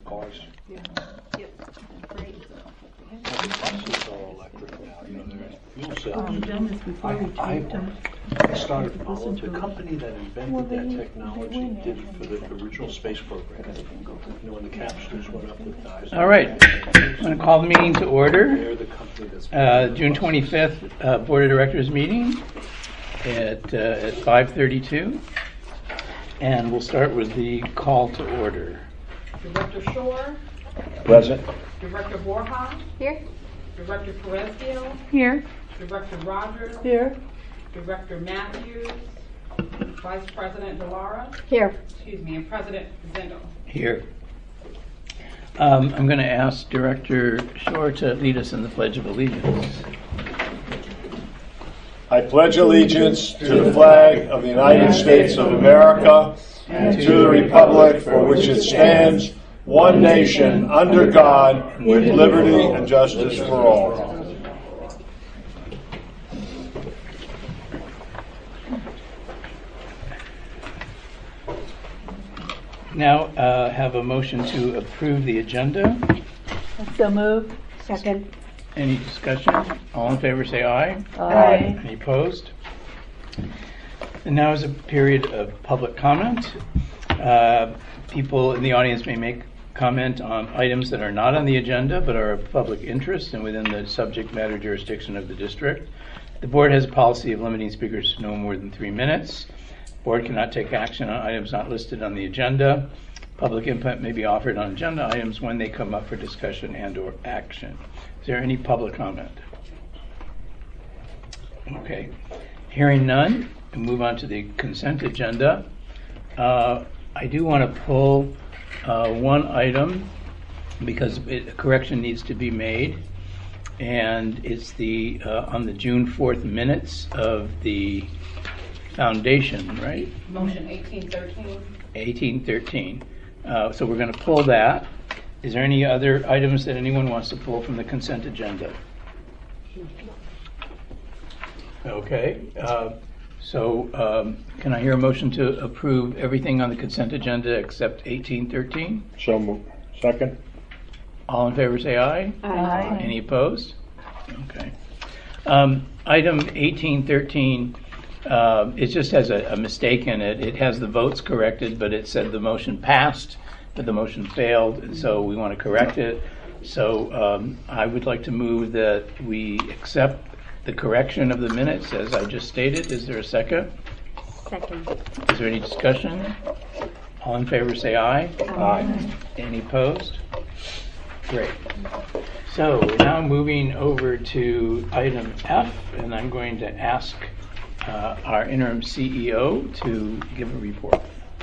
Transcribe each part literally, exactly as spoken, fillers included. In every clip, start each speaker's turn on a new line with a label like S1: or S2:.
S1: cars.
S2: Yeah. Yep. Great.
S1: The buses are electric now. You know, there's fuel cells.
S3: Um, done this before we
S1: I,
S3: taped them.
S1: I started following the company that invented
S3: Well,
S1: that
S3: they-
S1: technology
S3: they win
S1: did it
S3: it.
S1: for the original space program. You know, when the capsules went up with guys.
S4: All right. I'm going to call the meeting to order.
S1: They're the company that's
S4: Uh, June twenty-fifth, uh, Board of Directors meeting at, uh, at five thirty-two. And we'll start with the call to order.
S5: Director Shore,
S1: Present.
S5: Director Borja,
S2: Here.
S5: Director Perezio,
S3: Here.
S5: Director Rogers,
S3: Here.
S5: Director Matthews, Vice President Delara,
S2: Here.
S5: excuse me, and President Zindel.
S4: Here. Um, I'm going to ask Director Shore to lead us in the Pledge of Allegiance.
S6: I pledge allegiance to the flag of the United States of America and to the republic for which it stands, one nation, under God, with liberty and justice for all.
S4: Now uh, have a motion to approve the agenda.
S3: So moved.
S2: Second.
S4: Any discussion? All in favor say aye.
S3: Aye.
S4: Any opposed? And now is a period of public comment. Uh, people in the audience may make comment on items that are not on the agenda but are of public interest and within the subject matter jurisdiction of the district. The board has a policy of limiting speakers to no more than three minutes. The board cannot take action on items not listed on the agenda. Public input may be offered on agenda items when they come up for discussion and or action. Is there any public comment? Okay. Hearing none, we move on to the consent agenda. Uh, I do want to pull uh, one item because it, a correction needs to be made, and it's the uh, on the June fourth minutes of the foundation, right?
S5: Motion eighteen thirteen.
S4: eighteen thirteen. Uh, so we're going to pull that. Is there any other items that anyone wants to pull from the consent agenda? Okay. Uh, so um, can I hear a motion to approve everything on the consent agenda except eighteen thirteen?
S6: So moved. Second.
S4: All in favor say aye.
S3: Aye.
S4: Any opposed? Okay. Um, item eighteen thirteen, uh, it just has a, a mistake in it. It has the votes corrected, but it said the motion passed, but the motion failed, and so we want to correct it. So um, I would like to move that we accept the correction of the minutes as I just stated. Is there a second?
S2: Second.
S4: Is there any discussion? All in favor say aye.
S6: Aye.
S4: Any opposed? Great. So we're now moving over to item F, and I'm going to ask uh, our interim C E O to give a report.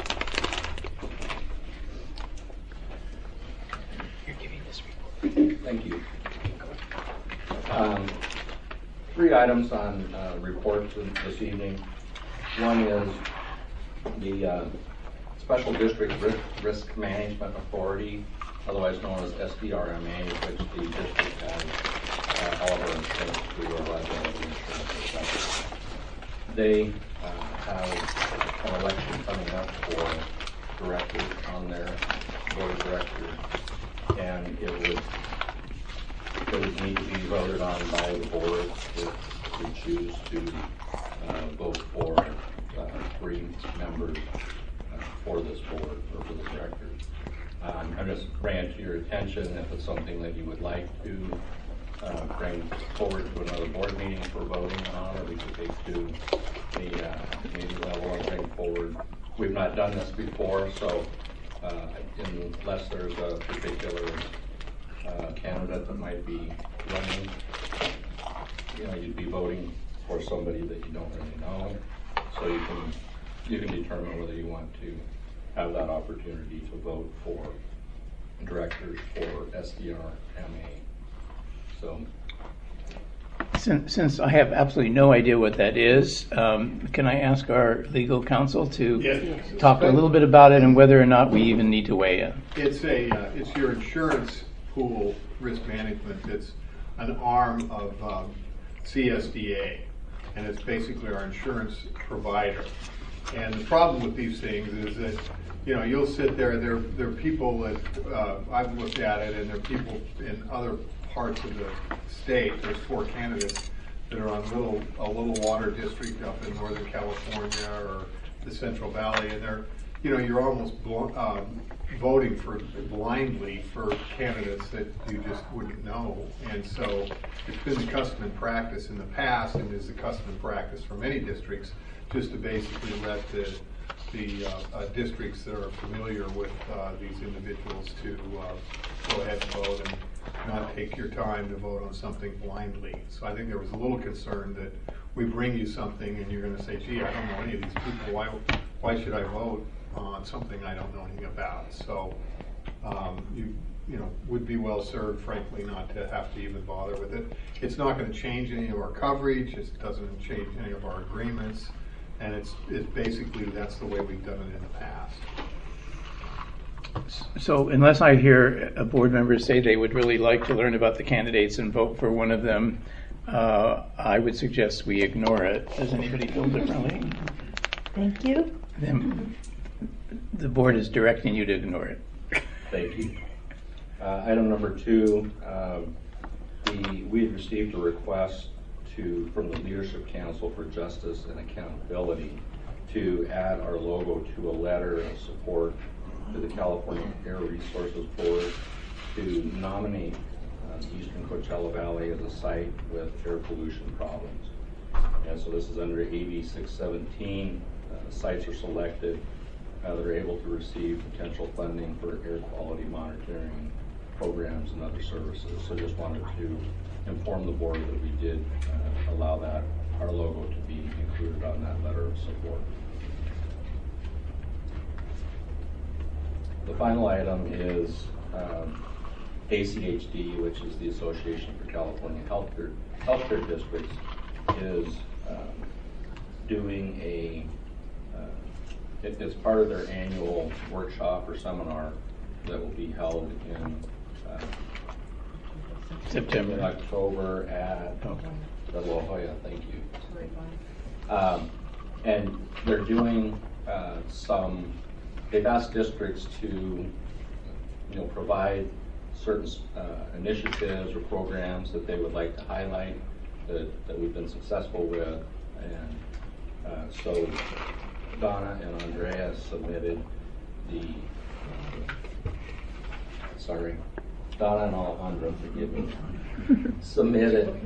S4: You're giving this report.
S7: Thank you. Um, three items on uh, reports this evening. One is the uh, Special District Risk, Risk Management Authority, otherwise known as S D R M A, which the district has uh, all of our insurance through our liability insurance. Et cetera. They uh, have an election coming up for directors on their board of directors, and it would it would need to be voted on by the board if we choose to uh, vote for uh, three members uh, for this board or for the directors. Um, I'm just bringing it to your attention if it's something that you would like to uh, bring forward to another board meeting for voting on, or we could take to the uh, committee level and bring forward. We've not done this before, so uh, unless there's a particular uh, candidate that might be running, you know, you'd be voting for somebody that you don't really know, so you can you can determine whether you want to have that opportunity to vote for directors for S D R M A. So,
S4: Since, since I have absolutely no idea what that is, um, can I ask our legal counsel to
S8: Yes.
S4: talk a little bit about it and whether or not we even need to weigh in?
S8: It's a, uh, it's your insurance pool risk management. It's an arm of um, C S D A, and it's basically our insurance provider. And the problem with these things is that, you know, you'll sit there, there, there are people that, uh, I've looked at it, and there are people in other parts of the state, there's four candidates that are on little, a little water district up in Northern California or the Central Valley, and they're, you know, you're almost bl- um, voting for blindly for candidates that you just wouldn't know. And so it's been the custom and practice in the past, and is the custom and practice for many districts, just to basically let the the uh, uh, districts that are familiar with uh, these individuals to uh, go ahead and vote and not take your time to vote on something blindly. So I think there was a little concern that we bring you something and you're going to say, gee, I don't know any of these people. Why, why should I vote on something I don't know anything about? So um, you you know, would be well served, frankly, not to have to even bother with it. It's not going to change any of our coverage. It doesn't change any of our agreements. And it's, it's basically, that's the way we've done it in the past.
S4: So unless I hear a board member say they would really like to learn about the candidates and vote for one of them, uh, I would suggest we ignore it. Does anybody feel differently?
S3: Thank you.
S4: Then the board is directing you to ignore it.
S7: Thank you. Uh, item number two, um, the, we had received a request to, from the Leadership Council for Justice and Accountability to add our logo to a letter of support to the California Air Resources Board to nominate uh, the Eastern Coachella Valley as a site with air pollution problems. And so this is under A B six seventeen. Uh, sites are selected uh, that are able to receive potential funding for air quality monitoring programs and other services. So just wanted to inform the board that we did uh, allow that, our logo to be included on that letter of support. The final item is um, A C H D, which is the Association for California Healthcare, Healthcare Districts, is um, doing a, uh, it, it's part of their annual workshop or seminar that will be held in uh,
S4: September.
S7: in October at the La Jolla. Thank you. Um, and they're doing uh, some. They've asked districts to, you know, provide certain uh, initiatives or programs that they would like to highlight that, that we've been successful with, and uh, so Donna and Andrea submitted the. Sorry. Donna and Alejandro, forgive me, submitted,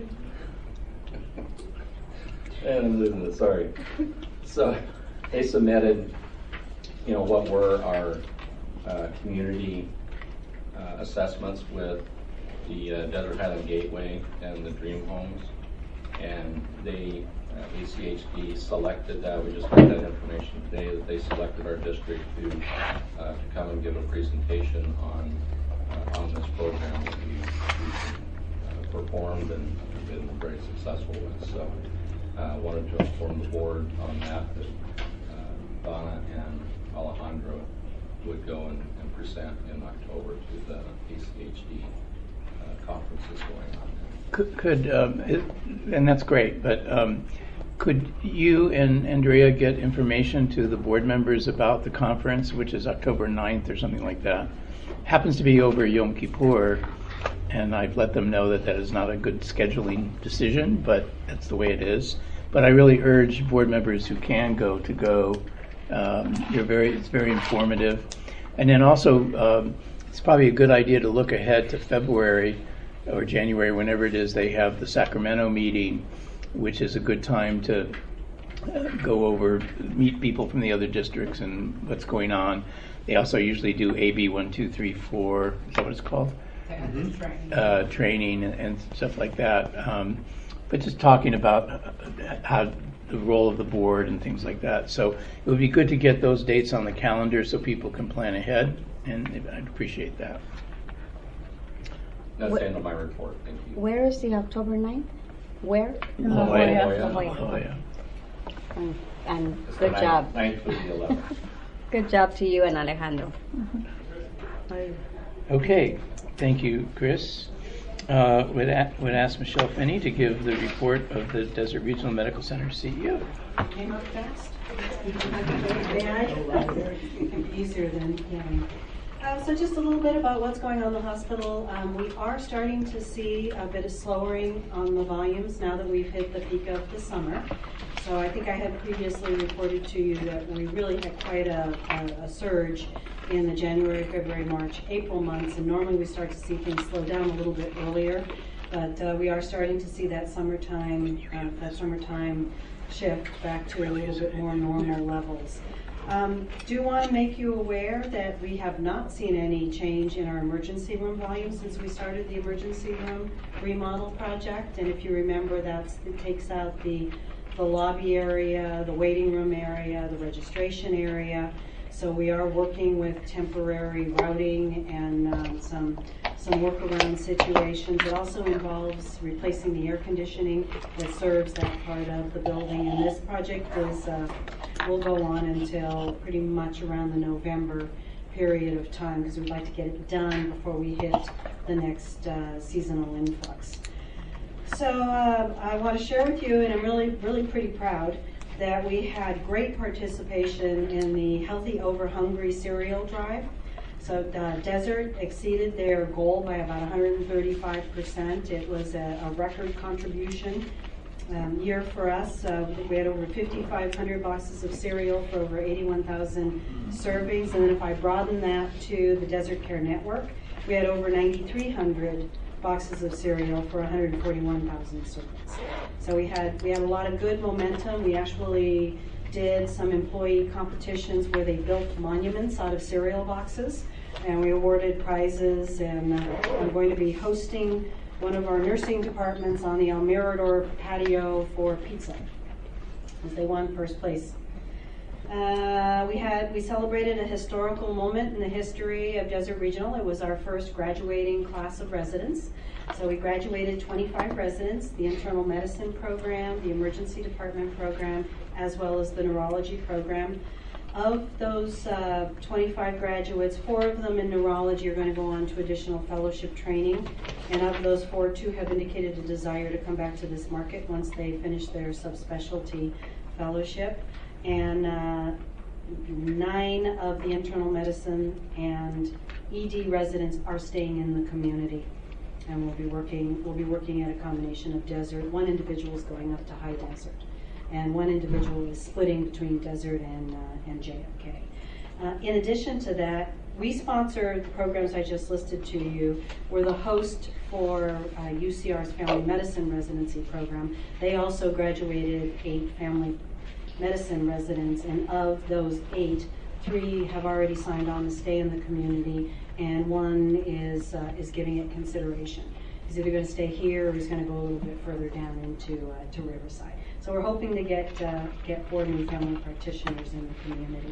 S7: and I'm losing it, sorry. So they submitted, you know, what were our uh, community uh, assessments with the uh, Desert Highland Gateway and the Dream Homes, and they, uh, A C H D selected that. We just got that information today that they selected our district to, uh, to come and give a presentation on Uh, on this program that we, we uh, performed and been very successful with. So I uh, wanted to inform the board on that, that uh, Donna and Alejandro would go and, and present in October to the A C H D uh, conferences going on.
S4: Could, could um, it, and that's great, but um, could you and Andrea get information to the board members about the conference, which is October ninth or something like that? Happens to be over Yom Kippur, and I've let them know that that is not a good scheduling decision, but that's the way it is. But I really urge board members who can go to go. Um, you're very, it's very informative. And then also, um, it's probably a good idea to look ahead to February or January, whenever it is they have the Sacramento meeting, which is a good time to uh, go over, meet people from the other districts and what's going on. They also usually do A B one, two, three, four, is that what it's called?
S5: Mm-hmm. Training.
S4: Uh, training and, and stuff like that. Um, but just talking about how the role of the board and things like that. So it would be good to get those dates on the calendar so people can plan ahead, and I'd appreciate that.
S7: That's
S2: What-
S7: the end of my report. Thank you.
S2: Where is the October ninth? Where?
S3: In
S4: La
S3: La
S4: Jolla.
S3: Jolla.
S2: La Jolla.
S4: Oh, yeah.
S2: Mm, And
S7: It's
S2: good
S7: the
S2: job.
S7: ninth through the eleventh.
S2: Good job to you and Alejandro. Ay.
S4: Okay, thank you, Chris. uh, would, a- would ask Michelle Finney to give the report of the Desert Regional Medical Center C E O.
S9: Came up fast. Easier than, yeah. Uh, so just a little bit about what's going on in the hospital. Um, we are starting to see a bit of slowing on the volumes now that we've hit the peak of the summer. So I think I had previously reported to you that we really had quite a, a, a surge in the January, February, March, April months, and normally we start to see things slow down a little bit earlier. But uh, we are starting to see that summertime, uh, that summertime shift back to a little bit more normal levels. Um, do want to make you aware that we have not seen any change in our emergency room volume since we started the emergency room remodel project. And if you remember, that's, it takes out the, the lobby area, the waiting room area, the registration area. So we are working with temporary routing and um, some some workaround situations. It also involves replacing the air conditioning that serves that part of the building. And this project is uh, will go on until pretty much around the November period of time because we'd like to get it done before we hit the next uh, seasonal influx. So uh, I want to share with you, and I'm really, really pretty proud that we had great participation in the Healthy Over Hungry cereal drive. So uh, Desert exceeded their goal by about one hundred thirty-five percent. It was a, a record contribution um, year for us. Uh, we had over fifty-five hundred boxes of cereal for over eighty-one thousand servings. And then if I broaden that to the Desert Care Network, we had over ninety-three hundred boxes of cereal for one hundred forty-one thousand servings. So we had we had a lot of good momentum. We actually did some employee competitions where they built monuments out of cereal boxes, and we awarded prizes. And uh, I'm going to be hosting one of our nursing departments on the El Mirador patio for pizza, as they won first place. Uh, we had we celebrated a historical moment in the history of Desert Regional. It was our first graduating class of residents. So we graduated twenty-five residents, the internal medicine program, the emergency department program, as well as the neurology program. Of those uh, twenty-five graduates, four of them in neurology are going to go on to additional fellowship training. And of those four, two have indicated a desire to come back to this market once they finish their subspecialty fellowship. And uh, nine of the internal medicine and E D residents are staying in the community, and we'll be working. We'll be working at a combination of Desert. One individual is going up to High Desert, and one individual is splitting between Desert and uh, and J F K. Uh, in addition to that, we sponsor the programs I just listed to you. We're the host for uh, U C R's Family Medicine Residency Program. They also graduated eight family medicine residents, and of those eight, three have already signed on to stay in the community, and one is uh, is giving it consideration. He's either going to stay here or he's going to go a little bit further down into uh, to Riverside. So we're hoping to get uh, get four new family practitioners in the community.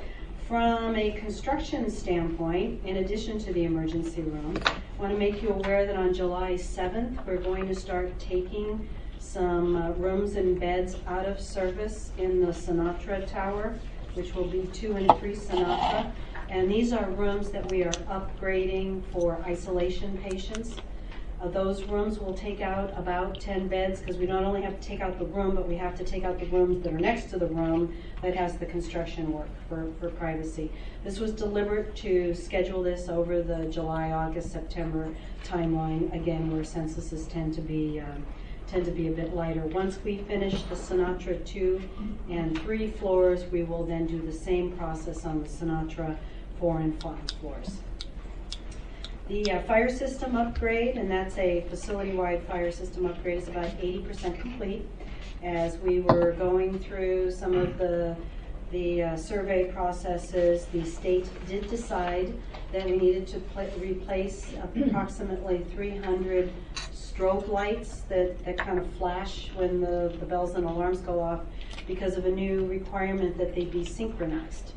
S9: From a construction standpoint, in addition to the emergency room, I want to make you aware that on July seventh, we're going to start taking some uh, rooms and beds out of service in the Sinatra Tower, which will be two and three Sinatra. And these are rooms that we are upgrading for isolation patients. Uh, those rooms will take out about ten beds because we not only have to take out the room, but we have to take out the rooms that are next to the room that has the construction work for, for privacy. This was deliberate to schedule this over the July, August, September timeline, again, where censuses tend to be um, tend to be a bit lighter. Once we finish the Sinatra two and three floors, we will then do the same process on the Sinatra four and five floors. The uh, fire system upgrade, and that's a facility-wide fire system upgrade, is about eighty percent complete. As we were going through some of the the uh, survey processes, the state did decide that we needed to pl- replace approximately three hundred strobe lights that, that kind of flash when the, the bells and alarms go off because of a new requirement that they be synchronized.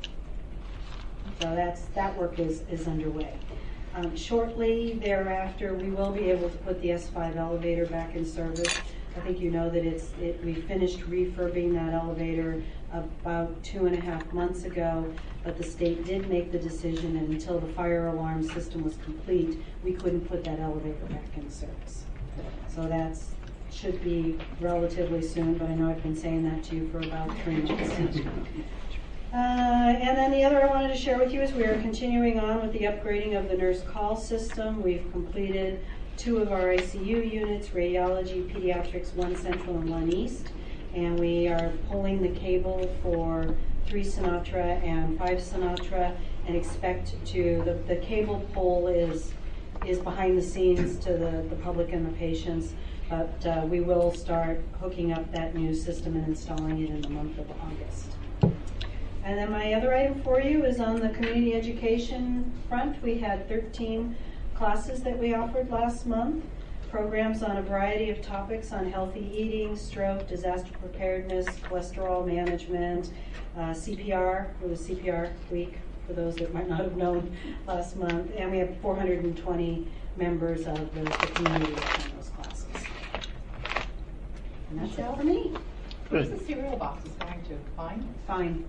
S9: So that's that work is, is underway. Um, shortly thereafter, we will be able to put the S five elevator back in service. I think you know that it's it, we finished refurbing that elevator about two and a half months ago, but the state did make the decision, and until the fire alarm system was complete, we couldn't put that elevator back in service. So that's should be relatively soon, but I know I've been saying that to you for about three months. Uh, and then the other I wanted to share with you is we are continuing on with the upgrading of the nurse call system. We've completed two of our I C U units, radiology, pediatrics, one central and one east. And we are pulling the cable for three Sinatra and five Sinatra, and expect to, the, the cable pull is is behind the scenes to the, the public and the patients, but uh, we will start hooking up that new system and installing it in the month of August. And then my other item for you is on the community education front. We had thirteen classes that we offered last month, programs on a variety of topics on healthy eating, stroke, disaster preparedness, cholesterol management, uh, C P R. It was C P R week for those that might not have known last month. And we have four hundred twenty members of the, the community attend those classes. And that's it for me.
S5: What's the cereal boxes going to? Fine?
S9: Fine.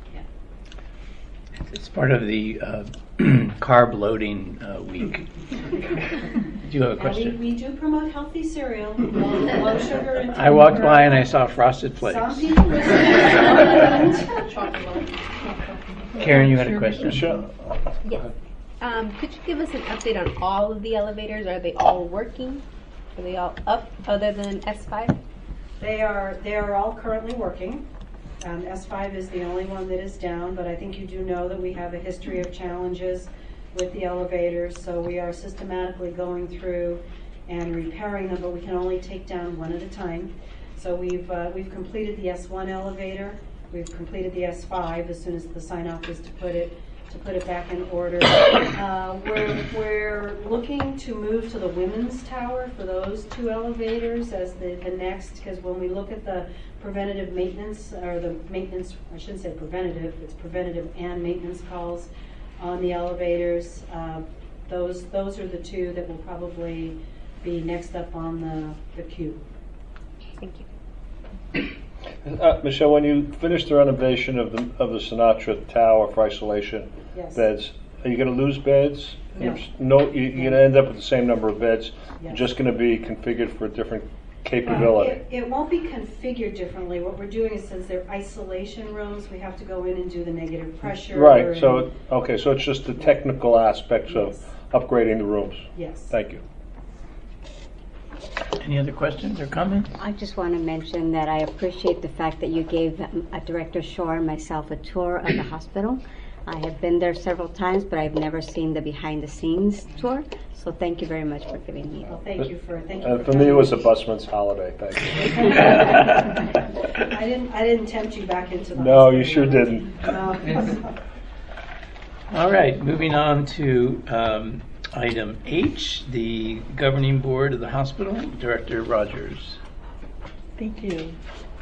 S4: It's part of the uh, carb loading uh, week. Do you have a
S9: Now,
S4: question?
S9: we, we do promote healthy cereal, low, low sugar and
S4: I walked by and I saw Frosted Flakes.
S9: Some people listen, some don't.
S4: Karen, you had a question?
S6: Michelle?
S10: Yes. Um, could you give us an update on all of the elevators? Are they all working? Are they all up other than S five?
S9: They are, they are all currently working. Um, S five is the only one that is down, but I think you do know that we have a history of challenges with the elevators, so we are systematically going through and repairing them, but we can only take down one at a time. So we've uh, we've completed the S one elevator, we've completed the S five as soon as the sign-off is to put it to put it back in order. Uh, we're we're looking to move to the women's tower for those two elevators as the, the next, because when we look at the preventative maintenance, or the maintenance, I shouldn't say preventative, it's preventative and maintenance calls on the elevators. Uh, those those are the two that will probably be next up on the, the queue.
S10: Thank you.
S6: Uh, Michelle, when you finish the renovation of the of the Sinatra Tower for isolation
S9: Yes.
S6: beds, are you going to lose beds?
S9: No.
S6: No, you, you're going to end up with the same number of beds.
S9: Yes.
S6: You're just going to be configured for a different capability.
S9: It, it won't be configured differently. What we're doing is, since they're isolation rooms, we have to go in and do the negative pressure.
S6: Right.
S9: and-
S6: So okay. So it's just the technical aspects
S9: Yes.
S6: of upgrading the rooms.
S9: Yes.
S6: Thank you.
S4: Any other questions or comments?
S2: I just want to mention that I appreciate the fact that you gave um, uh, Director Shore and myself a tour of the hospital. I have been there several times, but I've never seen the behind-the-scenes tour. So thank you very much for giving me
S9: Well,
S2: it.
S9: thank you for thank you.
S6: Uh,
S9: for
S6: for me, it
S9: coming.
S6: was a busman's holiday. Thank you.
S9: I didn't. I didn't tempt you back into the.
S6: No, you
S9: hospital.
S6: sure didn't.
S9: No.
S4: All right, moving on to um, item H, the governing board of the hospital. Director Rogers.
S3: Thank you.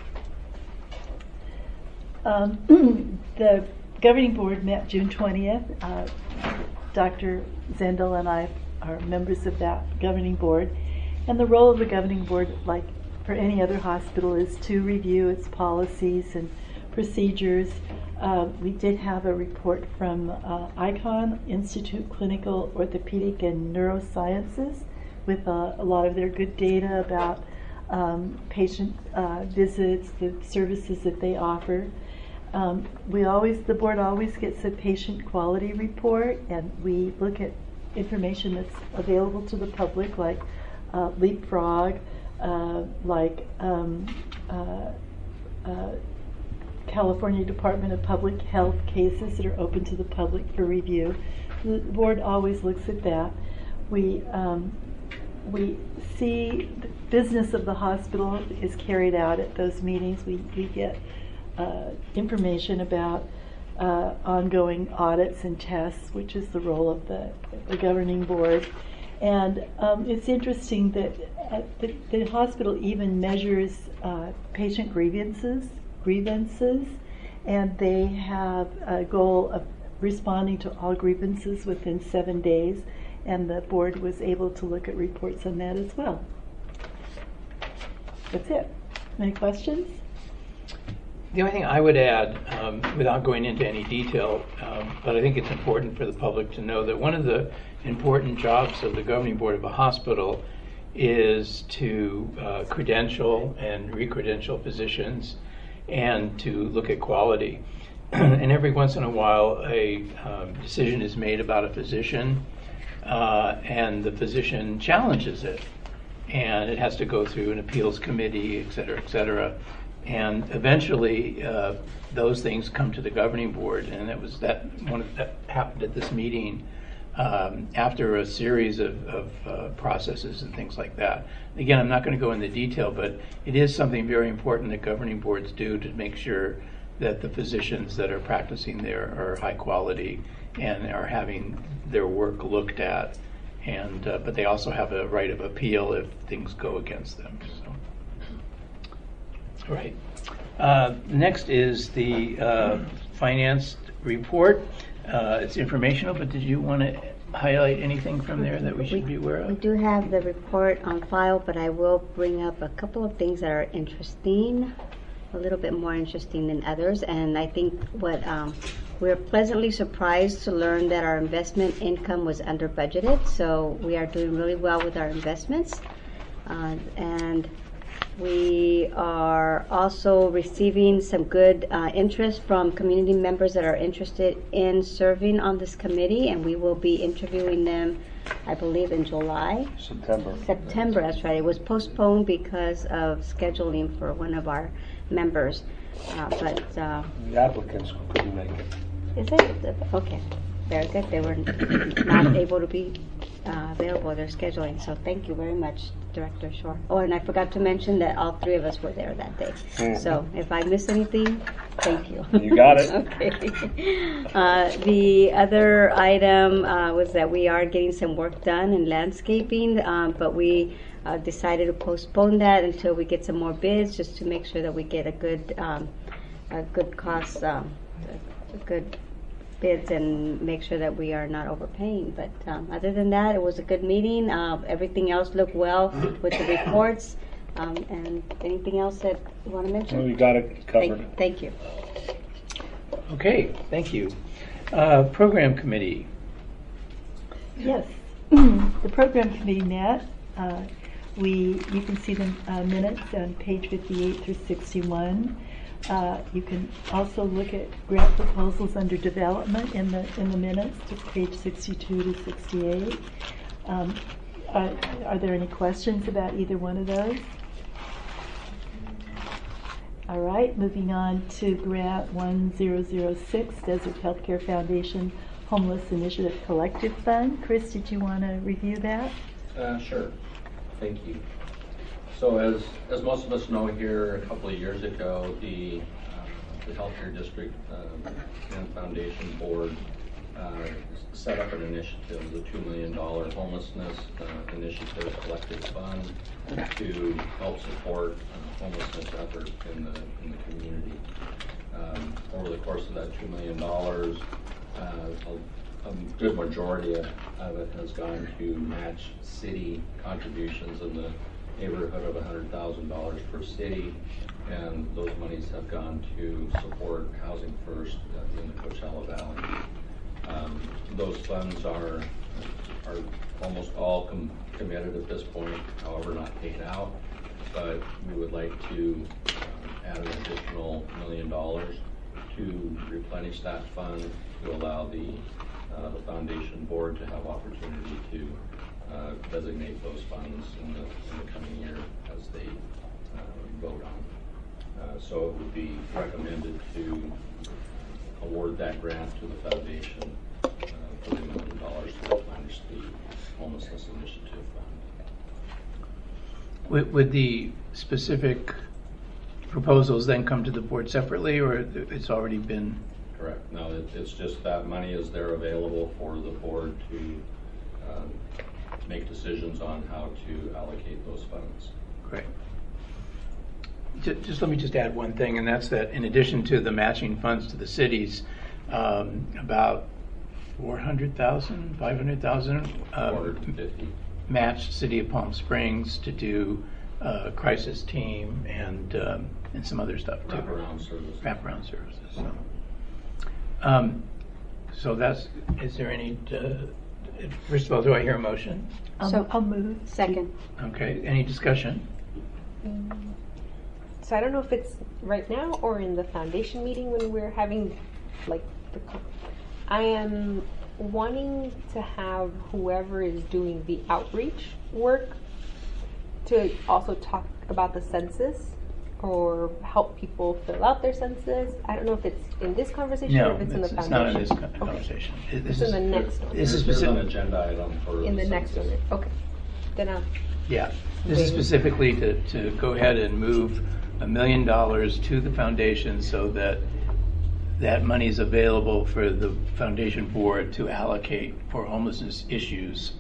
S3: Um, the governing board met June twentieth. Uh, Doctor Zendel and I are members of that governing board. And the role of the governing board, like for any other hospital, is to review its policies and procedures. Uh, we did have a report from uh, ICON, Institute Clinical Orthopedic and Neurosciences, with uh, a lot of their good data about um, patient uh, visits, the services that they offer. Um, we always, the board always gets a patient quality report, and we look at information that's available to the public, like uh, Leapfrog, uh, like um, uh, uh, California Department of Public Health cases that are open to the public for review. The board always looks at that. We um, we see the business of the hospital is carried out at those meetings. We we get uh, information about uh, ongoing audits and tests, which is the role of the, the governing board. And um, it's interesting that uh, the, the hospital even measures uh, patient grievances, grievances, and they have a goal of responding to all grievances within seven days, and the board was able to look at reports on that as well. That's it. Any questions?
S4: The only thing I would add, um, without going into any detail, um, but I think it's important for the public to know that one of the important jobs of the governing board of a hospital is to uh, credential and re-credential physicians and to look at quality. And every once in a while, a um, decision is made about a physician, uh, and the physician challenges it. And it has to go through an appeals committee, et cetera, et cetera. And eventually, uh, those things come to the governing board, and it was that one of, that happened at this meeting um, after a series of, of uh, processes and things like that. Again, I'm not going to go into detail, but it is something very important that governing boards do to make sure that the physicians that are practicing there are high quality and are having their work looked at. And uh, but they also have a right of appeal if things go against them. So. All right. Uh, next is the uh, finance report. Uh, it's informational, but did you want to highlight anything from there that we should be aware
S2: We
S4: of?
S2: do have the report on file, but I will bring up a couple of things that are interesting, a little bit more interesting than others. And I think what um, we're pleasantly surprised to learn that our investment income was under budgeted. So we are doing really well with our investments. Uh, and we are also receiving some good uh, interest from community members that are interested in serving on this committee, and we will be interviewing them, I believe, in July.
S6: September.
S2: September, that's right. It was postponed because of scheduling for one of our members. Uh, but uh,
S6: The applicants couldn't make it.
S2: is it? Okay. Very good. They were not able to be uh, available. They're scheduling. So thank you very much, Director Shore. Oh, and I forgot to mention that all three of us were there that day.
S6: Mm.
S2: So if I miss anything, thank you.
S6: You got it.
S2: Okay. Uh, the other item uh, was that we are getting some work done in landscaping, um, but we uh, decided to postpone that until we get some more bids, just to make sure that we get a good, um, a good cost, um, a good bids, and make sure that we are not overpaying. But um, other than that, it was a good meeting. Uh, everything else looked well with the reports. Um, and anything else that you want to mention?
S6: Well, you got it covered.
S2: Thank, thank you.
S4: Okay, thank you. Uh, program committee.
S3: Yes, the program committee met. Uh, we, you can see the uh, minutes on page fifty-eight through sixty-one. Uh, you can also look at grant proposals under development in the in the minutes, to page sixty-two to sixty-eight. Um, are, are there any questions about either one of those? All right, moving on to grant one zero zero six, Desert Healthcare Foundation Homeless Initiative Collective Fund. Chris, did you want to review that?
S7: Uh, sure. Thank you. So as, as most of us know here, a couple of years ago, the, uh, the Healthcare District um, and Foundation Board uh, set up an initiative, the two million dollars Homelessness uh, Initiative Collective Fund, to help support uh, homelessness efforts in the, in the community. Um, over the course of that two million dollars, uh, a, a good majority of, of it has gone to match city contributions in the neighborhood of one hundred thousand dollars per city, and those monies have gone to support Housing First in the Coachella Valley. Um, those funds are are almost all com committed at this point, however not paid out, but we would like to um, add an additional million dollars to replenish that fund to allow the, uh, the foundation board to have opportunity to Uh, designate those funds in the, in the coming year as they uh, vote on. Uh, so it would be recommended to award that grant to the foundation uh, for the million dollars to replenish the Homelessness Initiative Fund.
S4: Would, would the specific proposals then come to the board separately, or it's already been?
S7: Correct. No, it, it's just that money is there available for the board to um, make decisions on how to allocate those funds.
S4: Great. Just, just let me just add one thing, and that's that in addition to the matching funds to the cities, um, about four hundred thousand, five hundred thousand uh,
S7: four hundred fifty
S4: matched City of Palm Springs to do uh, crisis team and um, and some other stuff too.
S7: Wraparound services.
S4: Wraparound services. So, um, so that's. Is there any? Uh, first of all, do I hear a motion?
S3: Um,
S2: So-
S3: I'll move.
S2: Second.
S4: Okay. Any discussion?
S10: So I don't know if it's right now or in the foundation meeting when we're having, like, the. co- I am wanting to have whoever is doing the outreach work to also talk about the census or help people fill out their census. I don't know if it's in this conversation
S4: No,
S10: or if it's, in the
S4: it's, it's
S10: foundation.
S4: not in this con-
S10: Okay.
S4: conversation. It- This
S10: It's in
S4: is
S10: the next one.
S4: This
S7: There's
S4: is
S7: there's an
S4: specific.
S7: agenda item for.
S10: In the next one.
S7: census.
S10: Okay. Then I'll.
S4: Yeah, this is specifically to, to go ahead and move a million dollars to the foundation so that that money is available for the foundation board to allocate for homelessness issues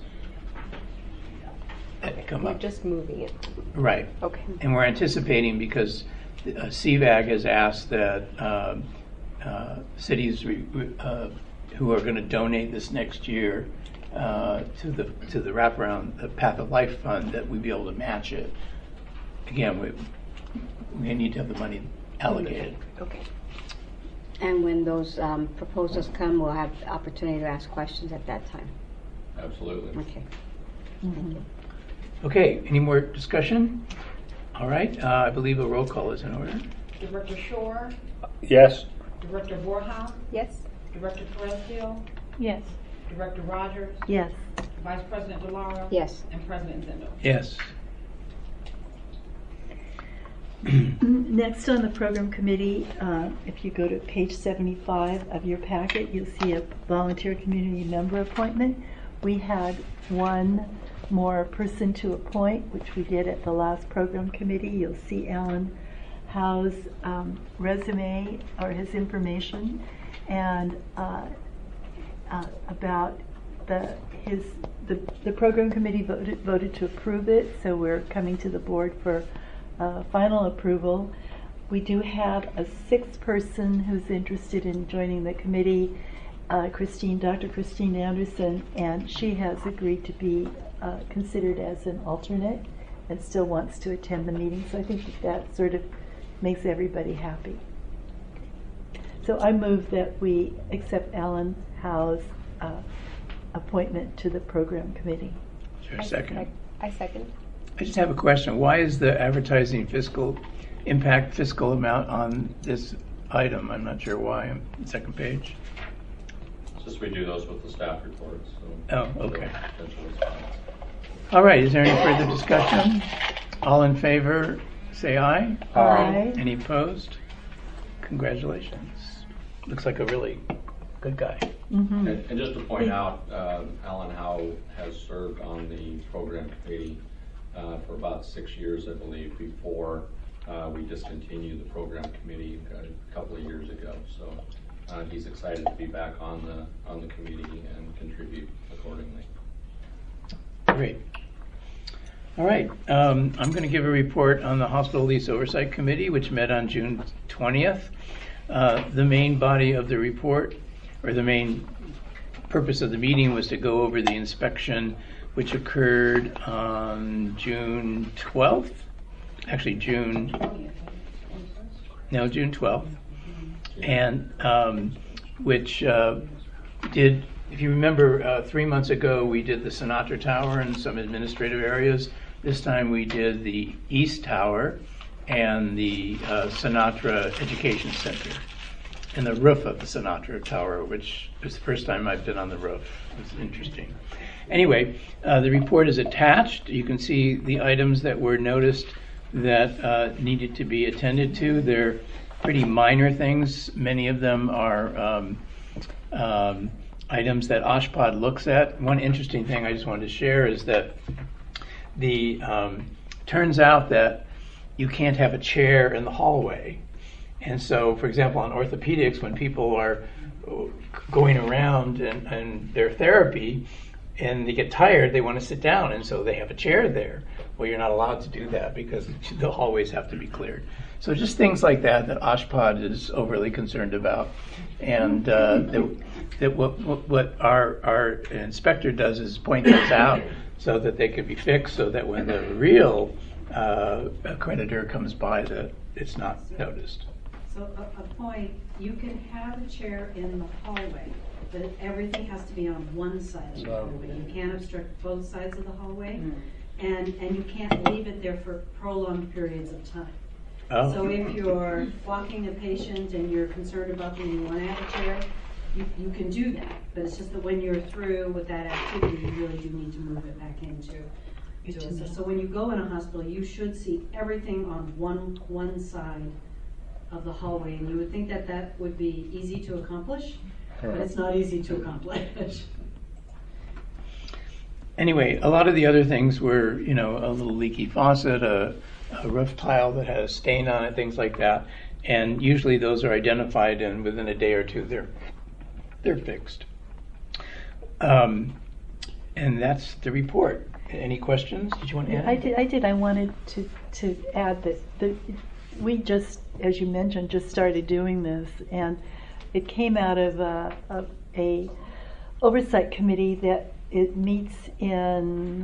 S4: that come
S10: We're
S4: up.
S10: just moving it.
S4: Right.
S10: Okay.
S4: And we're anticipating, because uh, C VAG has asked that um, uh, cities re- re- uh, who are going to donate this next year uh, to the to the wraparound the Path of Life Fund, that we be able to match it. Again, we we need to have the money allocated.
S10: Okay.
S2: And when those um, proposals come, we'll have the opportunity to ask questions at that time.
S7: Absolutely.
S2: Okay.
S4: Okay. Any more discussion? All right. Uh, I believe a roll call is in order.
S5: Director Shore,
S6: Yes.
S5: Director Borja,
S10: Yes.
S5: Director Perez-Hill,
S3: Yes.
S5: Director Rogers,
S3: Yes.
S5: Vice President Delara,
S2: Yes.
S5: and President Zendo.
S4: Yes.
S3: Next on the program committee, uh, if you go to page seventy-five of your packet, you'll see a volunteer community member appointment. We had one more person to appoint, which we did at the last program committee. You'll see Alan Howe's um, resume or his information, and uh, uh, about the his the the program committee voted voted to approve it. So we're coming to the board for uh, final approval. We do have a sixth person who's interested in joining the committee, uh, Christine, Doctor Christine Anderson, and she has agreed to be uh, considered as an alternate and still wants to attend the meeting. So I think that, that sort of makes everybody happy. So I move that we accept Alan Howe's uh, appointment to the program committee.
S4: Is there a
S10: I
S4: second?
S10: sec- I second.
S4: I just have a question. Why is the advertising fiscal impact fiscal amount on this item? I'm not sure why. On the second page.
S7: It's just we do those with the staff reports. So
S4: Oh, okay.
S7: potential response.
S4: All right. Is there any further discussion? All in favor, say aye.
S3: Aye.
S4: Any opposed? Congratulations. Looks like a really good guy.
S3: Mm-hmm.
S7: And, and just to point out, uh, Alan Howe has served on the program committee uh, for about six years, I believe, before uh, we discontinued the program committee a couple of years ago. So uh, he's excited to be back on the on the committee and contribute accordingly.
S4: Great. All right. Um, I'm going to give a report on the Hospital Lease Oversight Committee, which met on June twentieth. Uh, the main body of the report, or the main purpose of the meeting, was to go over the inspection which occurred on June twelfth. Actually, June, no, June twelfth. And um, which uh, did, if you remember, uh, three months ago we did the Sinatra Tower and some administrative areas. This time we did the East Tower and the uh, Sinatra Education Center and the roof of the Sinatra Tower, which was the first time I've been on the roof. It was interesting. Anyway, uh, the report is attached. You can see the items that were noticed that uh, needed to be attended to. They're pretty minor things. Many of them are um, um, items that OSHPD looks at. One interesting thing I just wanted to share is that the um, turns out that you can't have a chair in the hallway. And so, for example, on orthopedics, when people are going around and, and their therapy and they get tired, they want to sit down, and so they have a chair there. Well, you're not allowed to do that because the hallways have to be cleared. So just things like that that OSHPD is overly concerned about, and uh, that, that what, what what our our inspector does is point those out so that they can be fixed, so that when the real uh, a creditor comes by that it's not noticed.
S9: So a, a point, you can have a chair in the hallway, but everything has to be on one side of the hallway. You can't obstruct both sides of the hallway, and, and you can't leave it there for prolonged periods of time.
S4: Oh.
S9: So if you're walking a patient and you're concerned about them and you want to have a chair, you, you can do that. But it's just that when you're through with that activity, you really do need to move it back into. into a- So, so when you go in a hospital, you should see everything on one one side of the hallway, and you would think that that would be easy to accomplish, but it's not easy to accomplish.
S4: Anyway, a lot of the other things were, you know, a little leaky faucet, a, a roof tile that had a stain on it, things like that. And usually those are identified, and within a day or two, they're they're fixed. Um, and that's the report. Any questions? Did you want to add?
S3: I did. I did. I wanted to to add that the, we just, as you mentioned, just started doing this, and it came out of a, of a oversight committee that it meets in.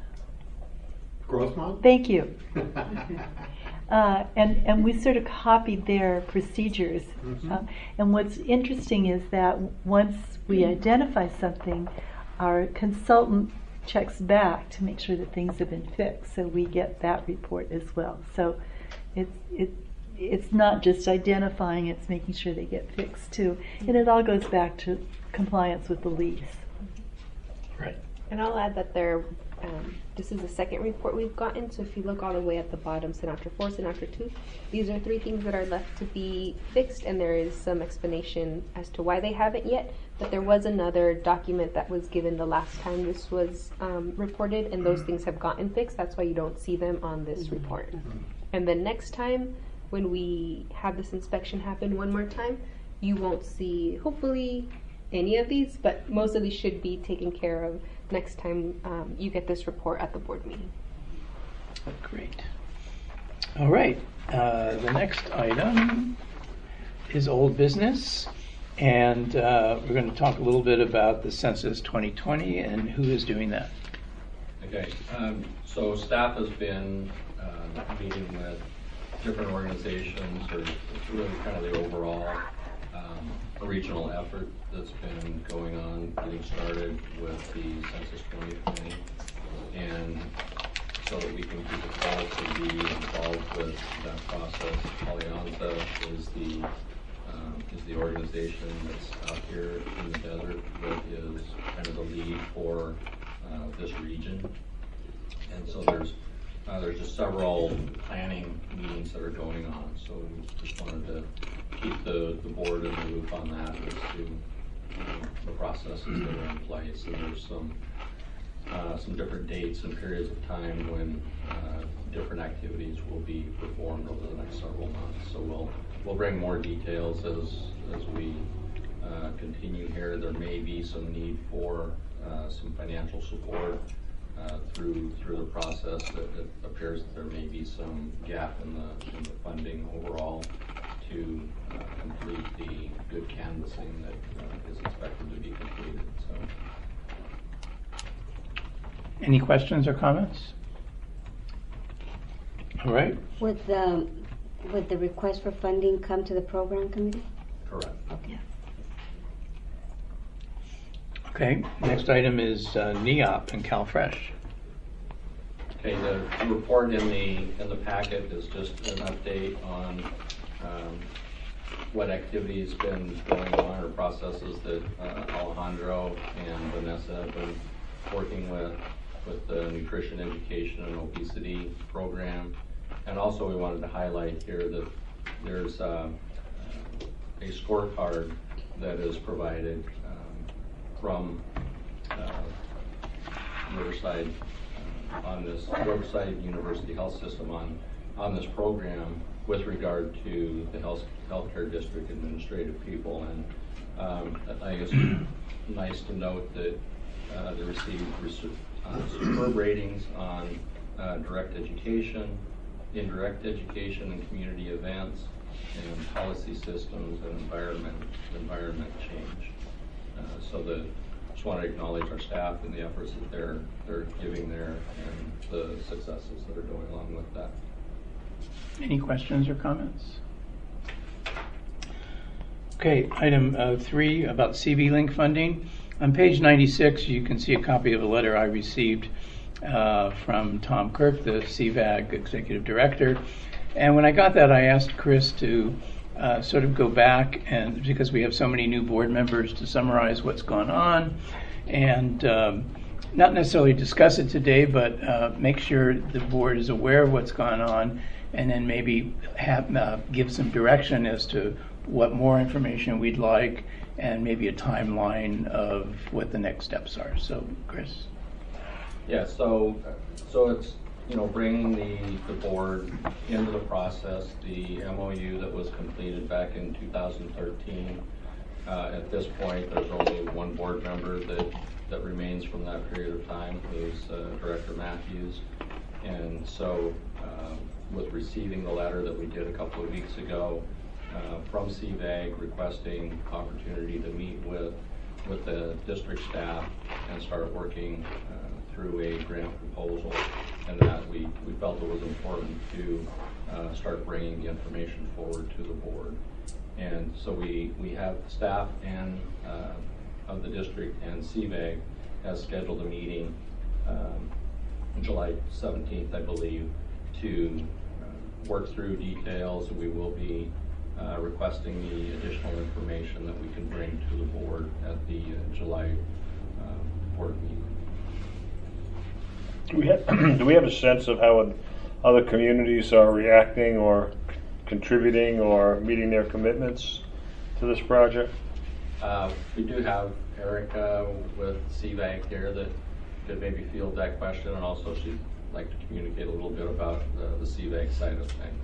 S8: Grossmont?
S3: Thank you. Uh, and, and we sort of copied their procedures.
S8: Mhm.
S3: Uh, and what's interesting is that once we identify something, our consultant checks back to make sure that things have been fixed. So we get that report as well. So it's, it, it's not just identifying, it's making sure they get fixed too. And it all goes back to compliance with the lease.
S4: Right.
S10: And I'll add that there, um, this is the second report we've gotten, so if you look all the way at the bottom, Sinatra four, Sinatra two, these are three things that are left to be fixed, and there is some explanation as to why they haven't yet, but there was another document that was given the last time this was um, reported, and those things have gotten fixed. That's why you don't see them on this report. And then next time, when we have this inspection happen one more time, you won't see, hopefully, any of these, but most of these should be taken care of next time um, you get this report at the board meeting.
S4: Great. All right. Uh, the next item is old business, and uh, we're going to talk a little bit about the Census twenty twenty and who is doing that.
S7: Okay, um, so staff has been uh, meeting with different organizations, or it's really kind of the overall um, regional effort that's been going on, getting started with the Census twenty twenty, and so that we can keep it close to be involved with that process. Alianza is the um, is the organization that's out here in the desert that is kind of the lead for uh, this region, and so there's uh, there's just several planning meetings that are going on. So we just wanted to keep the, the board in the loop on that as to uh, the processes that are in place, and there's some uh, some different dates and periods of time when uh, different activities will be performed over the next several months. So we'll we'll bring more details as as we uh, continue here. There may be some need for uh, some financial support uh, through through the process. That it appears that there may be some gap in the in the funding overall to uh, complete the good canvassing that uh, is expected to be completed. So.
S4: Any questions or comments? All right.
S2: Would the, would the request for funding come to the program committee?
S7: Correct.
S2: Okay.
S4: Okay. Next item is uh, N E O P and CalFresh.
S7: Okay, the report in the in the packet is just an update on um, what activity has been going on, or processes that uh, Alejandro and Vanessa have been working with with the nutrition education and obesity program. And also we wanted to highlight here that there's uh, a scorecard that is provided um, from uh, Riverside uh, on this Riverside University Health System on on this program with regard to the health healthcare district administrative people. And um, I think it's nice to note that uh, they received uh, superb ratings on uh, direct education, indirect education and community events, and policy systems and environment environment change. Uh, so the just want to acknowledge our staff and the efforts that they're they're giving there and the successes that are going along with that.
S4: Any questions or comments? Okay, item uh, three about C V Link funding. On page ninety-six, you can see a copy of a letter I received uh, from Tom Kirk, the C VAG Executive Director. And when I got that, I asked Chris to uh, sort of go back, and because we have so many new board members, to summarize what's gone on and um, not necessarily discuss it today, but uh, make sure the board is aware of what's gone on, and then maybe have, uh, give some direction as to what more information we'd like, and maybe a timeline of what the next steps are. So, Chris.
S7: Yeah, so so it's, you know, bringing the, the board into the process, the M O U that was completed back in two thousand thirteen. Uh, at this point, there's only one board member that, that remains from that period of time, who's uh, Director Matthews. And so uh, with receiving the letter that we did a couple of weeks ago uh, from C VAG requesting opportunity to meet with, with the district staff and start working uh, through a grant proposal, and that we, we felt it was important to uh, start bringing the information forward to the board. And so we, we have staff and uh, of the district and C VAG has scheduled a meeting um, July seventeenth, I believe, to uh, work through details. We will be uh, requesting the additional information that we can bring to the board at the uh, July uh, board meeting.
S6: Do we have, do we have a sense of how other communities are reacting or contributing or meeting their commitments to this project?
S7: Uh, we do have Erica with C VAG here that could maybe field that question, and also she'd like to communicate a little bit about the, the C VAG side of things.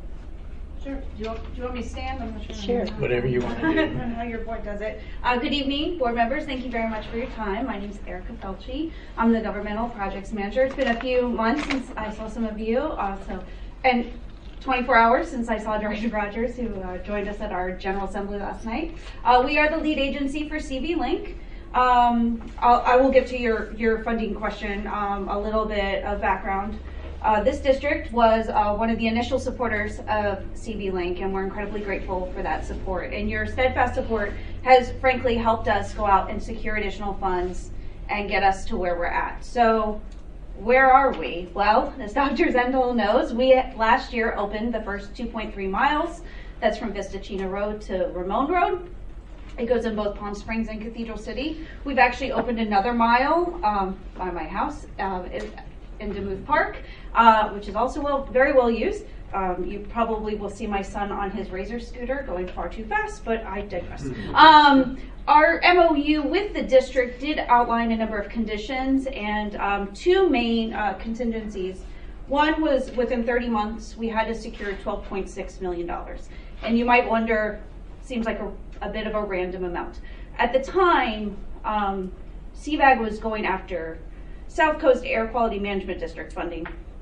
S11: Sure. Do you, want, do you want me to stand? I'm not sure.
S2: Sure.
S4: Whatever you want to do.
S11: I don't know how your board does it. Uh, good evening, board members. Thank you very much for your time. My name is Erica Felci. I'm the Governmental Projects Manager. It's been a few months since I saw some of you. Uh, so, and twenty-four hours since I saw Director Rogers, who uh, joined us at our General Assembly last night. Uh, we are the lead agency for C V Link. Um, I'll, I will get to your, your funding question, um, a little bit of background. Uh, this district was uh, one of the initial supporters of C V Link, and we're incredibly grateful for that support. And your steadfast support has frankly helped us go out and secure additional funds and get us to where we're at. So where are we? Well, as Doctor Zendel knows, we last year opened the first two point three miles. That's from Vistachina Road to Ramon Road. It goes in both Palm Springs and Cathedral City. We've actually opened another mile um, by my house uh, in Demuth Park, uh, which is also well, very well used. Um, you probably will see my son on his Razor scooter going far too fast, but I digress. Um, our M O U with the district did outline a number of conditions and um, two main uh, contingencies. One was within thirty months, we had to secure twelve point six million dollars. And you might wonder, seems like a, a bit of a random amount. At the time, um, C VAG was going after South Coast Air Quality Management District funding,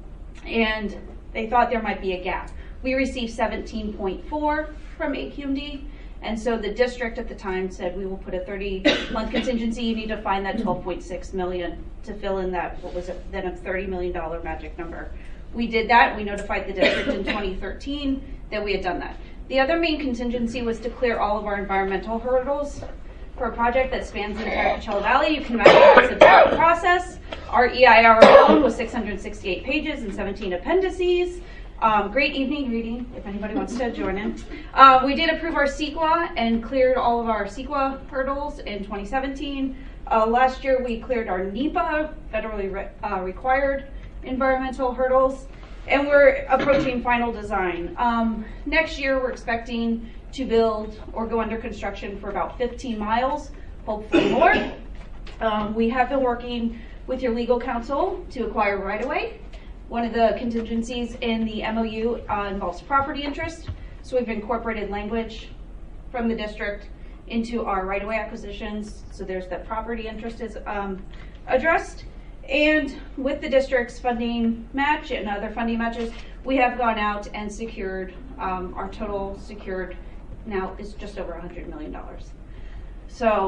S11: and they thought there might be a gap. We received seventeen point four from A Q M D, and so the district at the time said, we will put a thirty month contingency. You need to find that twelve point six million to fill in that, what was it, then a thirty million dollars magic number. We did that. We notified the district in twenty thirteen that we had done that. The other main contingency was to clear all of our environmental hurdles. For a project that spans the entire Coachella Valley, you can imagine it's a difficult process. Our E I R alone was six hundred sixty-eight pages and seventeen appendices. Um, great evening reading, if anybody wants to join in. Uh, we did approve our C E Q A and cleared all of our C E Q A hurdles in twenty seventeen. Uh, last year we cleared our NEPA, federally re- uh, required environmental hurdles, and we're approaching final design. Um, next year we're expecting to build or go under construction for about fifteen miles, hopefully more. Um, we have been working with your legal counsel to acquire right-of-way. One of the contingencies in the M O U uh, involves property interest, so we've incorporated language from the district into our right-of-way acquisitions, so there's that property interest is um, addressed. And with the district's funding match and other funding matches, we have gone out and secured, um, our total secured now is just over one hundred million dollars. So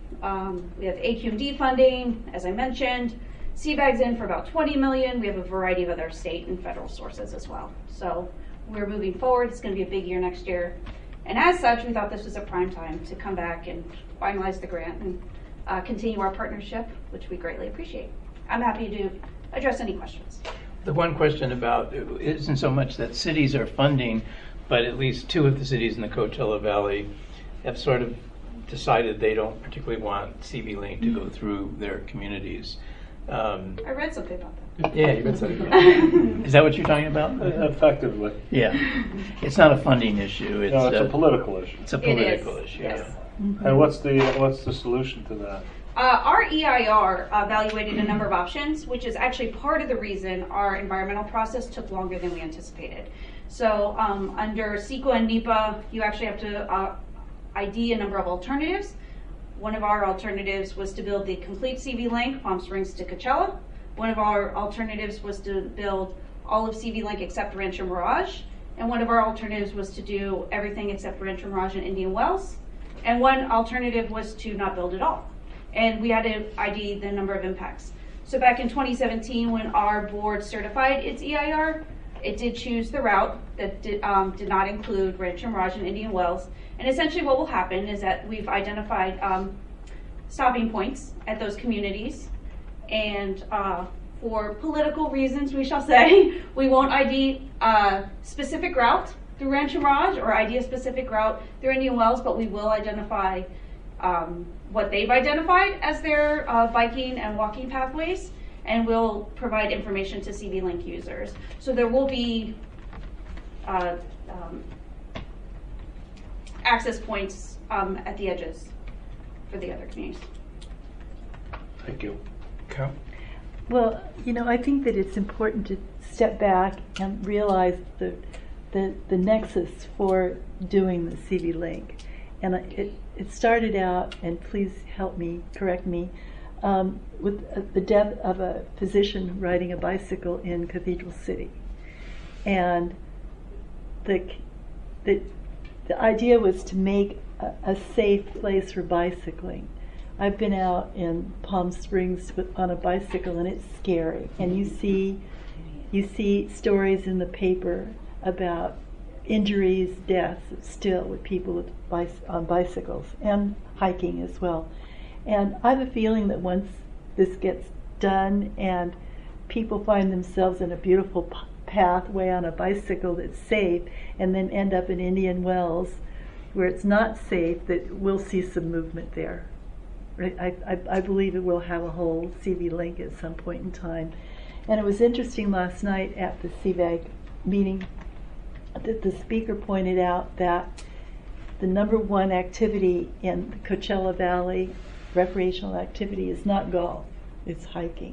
S11: Um, we have A Q M D funding, as I mentioned. C BAG's in for about twenty million. We have a variety of other state and federal sources as well. So we're moving forward. It's going to be a big year next year. And as such, we thought this was a prime time to come back and finalize the grant and uh, continue our partnership, which we greatly appreciate. I'm happy to address any questions.
S4: The one question about it isn't so much that cities are funding, but at least two of the cities in the Coachella Valley have sort of decided they don't particularly want C V Link to go through their communities. Um,
S11: I read something about that.
S4: yeah, you read something about that. Is that what you're talking about?
S1: Effectively.
S4: Yeah. It's not a funding issue. It's,
S1: No, it's a
S4: uh,
S1: political issue.
S4: It's a
S11: It
S4: political
S11: is,
S4: issue.
S11: yes.
S1: And what's the, what's the solution to that?
S11: Uh, our E I R evaluated a number of options, which is actually part of the reason our environmental process took longer than we anticipated. So um, under CEQA and NEPA, you actually have to uh, I D a number of alternatives. One of our alternatives was to build the complete C V Link, Palm Springs to Coachella. One of our alternatives was to build all of C V Link except Rancho Mirage. And one of our alternatives was to do everything except Rancho Mirage and Indian Wells. And one alternative was to not build at all. And we had to I D the number of impacts. So back in twenty seventeen, when our board certified its E I R, it did choose the route that did, um, did not include Rancho Mirage and Indian Wells. And essentially what will happen is that we've identified um, stopping points at those communities. And uh, for political reasons, we shall say, we won't I D a specific route through Rancho Mirage or I D a specific route through Indian Wells, but we will identify um, what they've identified as their uh, biking and walking pathways, and we'll provide information to C V Link users. So there will be uh, um, access points um, at the edges for the other communities.
S1: Thank you.
S4: Okay.
S3: Well, you know, I think that it's important to step back and realize the the, the nexus for doing the C V Link. And it, it started out, and please help me, correct me, um, with uh, the death of a physician riding a bicycle in Cathedral City. And the, the, the idea was to make a, a safe place for bicycling. I've been out in Palm Springs with, on a bicycle, and it's scary. And you see, you see stories in the paper about injuries, deaths, still with people with bicy- on bicycles and hiking as well. And I have a feeling that once this gets done and people find themselves in a beautiful p- pathway on a bicycle that's safe, and then end up in Indian Wells where it's not safe, that we'll see some movement there. I, I, I believe it will have a whole C V Link at some point in time. And it was interesting last night at the C VAG meeting that the speaker pointed out that the number one activity in the Coachella Valley, recreational activity, is not golf, it's hiking.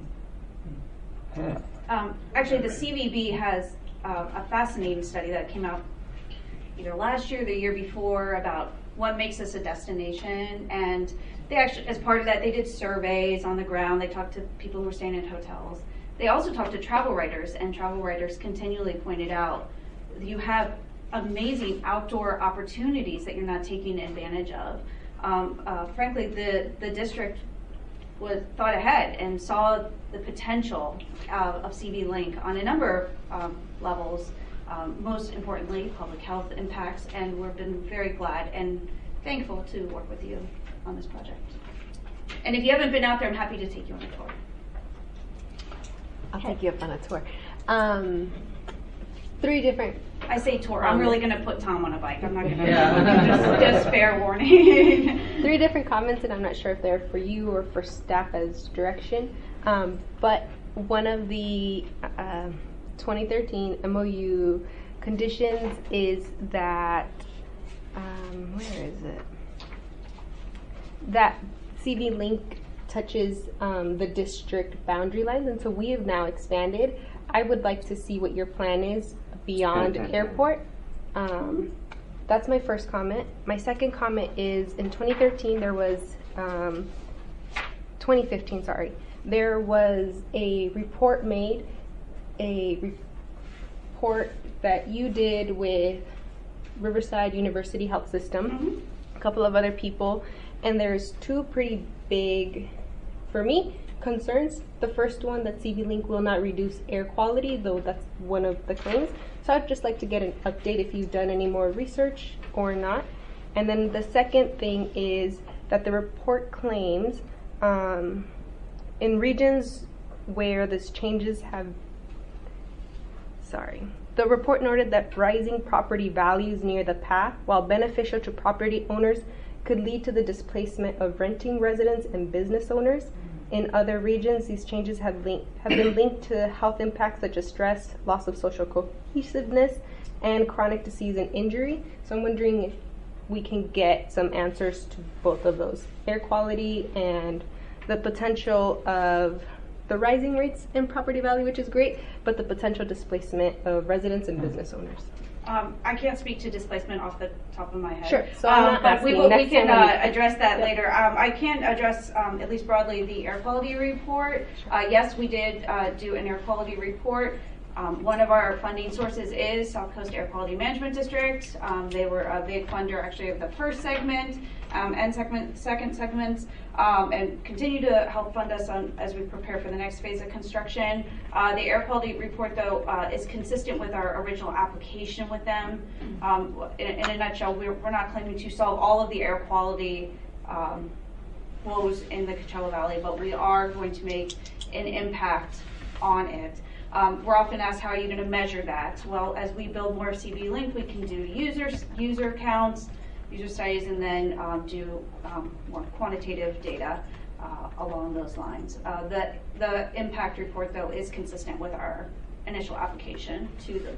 S11: Um, actually, the C V B has uh, a fascinating study that came out either last year or the year before about what makes us a destination. And they actually, as part of that, they did surveys on the ground. They talked to people who were staying in hotels. They also talked to travel writers, and travel writers continually pointed out you have amazing outdoor opportunities that you're not taking advantage of. Um, uh, frankly, the, the district was thought ahead and saw the potential uh, of C V Link on a number of um, levels, um, most importantly, public health impacts, and we've been very glad and thankful to work with you on this project. And if you haven't been out there, I'm happy to take you on a tour.
S10: I'll take you up on a tour. Um, three different.
S11: I say tour. I'm really going to put Tom on a bike. I'm not going to.
S10: Yeah.
S11: just, just fair warning.
S10: Three different comments, and I'm not sure if they're for you or for staff as direction. Um, but one of the uh, twenty thirteen M O U conditions is that um, where is it? That C V Link touches um, the district boundary lines, and so we have now expanded. I would like to see what your plan is beyond airport. Um, that's my first comment. My second comment is in twenty thirteen there was, um, twenty fifteen, sorry, there was a report made, a report that you did with Riverside University Health System, mm-hmm. a couple of other people, and there's two pretty big, for me, concerns. The first one, that C V Link will not reduce air quality, though that's one of the claims. So I'd just like to get an update if you've done any more research or not. And then the second thing is that the report claims um, in regions where these changes have, sorry, the report noted that rising property values near the path, while beneficial to property owners, could lead to the displacement of renting residents and business owners. In other regions, these changes have, link, have been linked to health impacts such as stress, loss of social cohesiveness, and chronic disease and injury. So I'm wondering if we can get some answers to both of those, air quality and the potential of the rising rates in property value, which is great, but the potential displacement of residents and business owners.
S11: Um, I can't speak to displacement off the top of my head.
S10: Sure, so
S11: um,
S10: I'm not
S11: but
S10: asking.
S11: we, will, we
S10: Next
S11: can
S10: time
S11: uh,
S10: we-
S11: address that
S10: Yep.
S11: later. Um, I can address, um, at least broadly, the air quality report. Uh, yes, we did uh, do an air quality report. Um, one of our funding sources is South Coast Air Quality Management District. Um, they were a big funder, actually, of the first segment um, and segment, second segments, um, and continue to help fund us on as we prepare for the next phase of construction. Uh, the air quality report, though, uh, is consistent with our original application with them. Um, in, in a nutshell, we're, we're not claiming to solve all of the air quality um, woes in the Coachella Valley, but we are going to make an impact on it. Um, we're often asked, how are you going to measure that? Well, as we build more C V Link, we can do users, user counts, user studies, and then um, do um, more quantitative data uh, along those lines. Uh, the, the impact report, though, is consistent with our initial application to the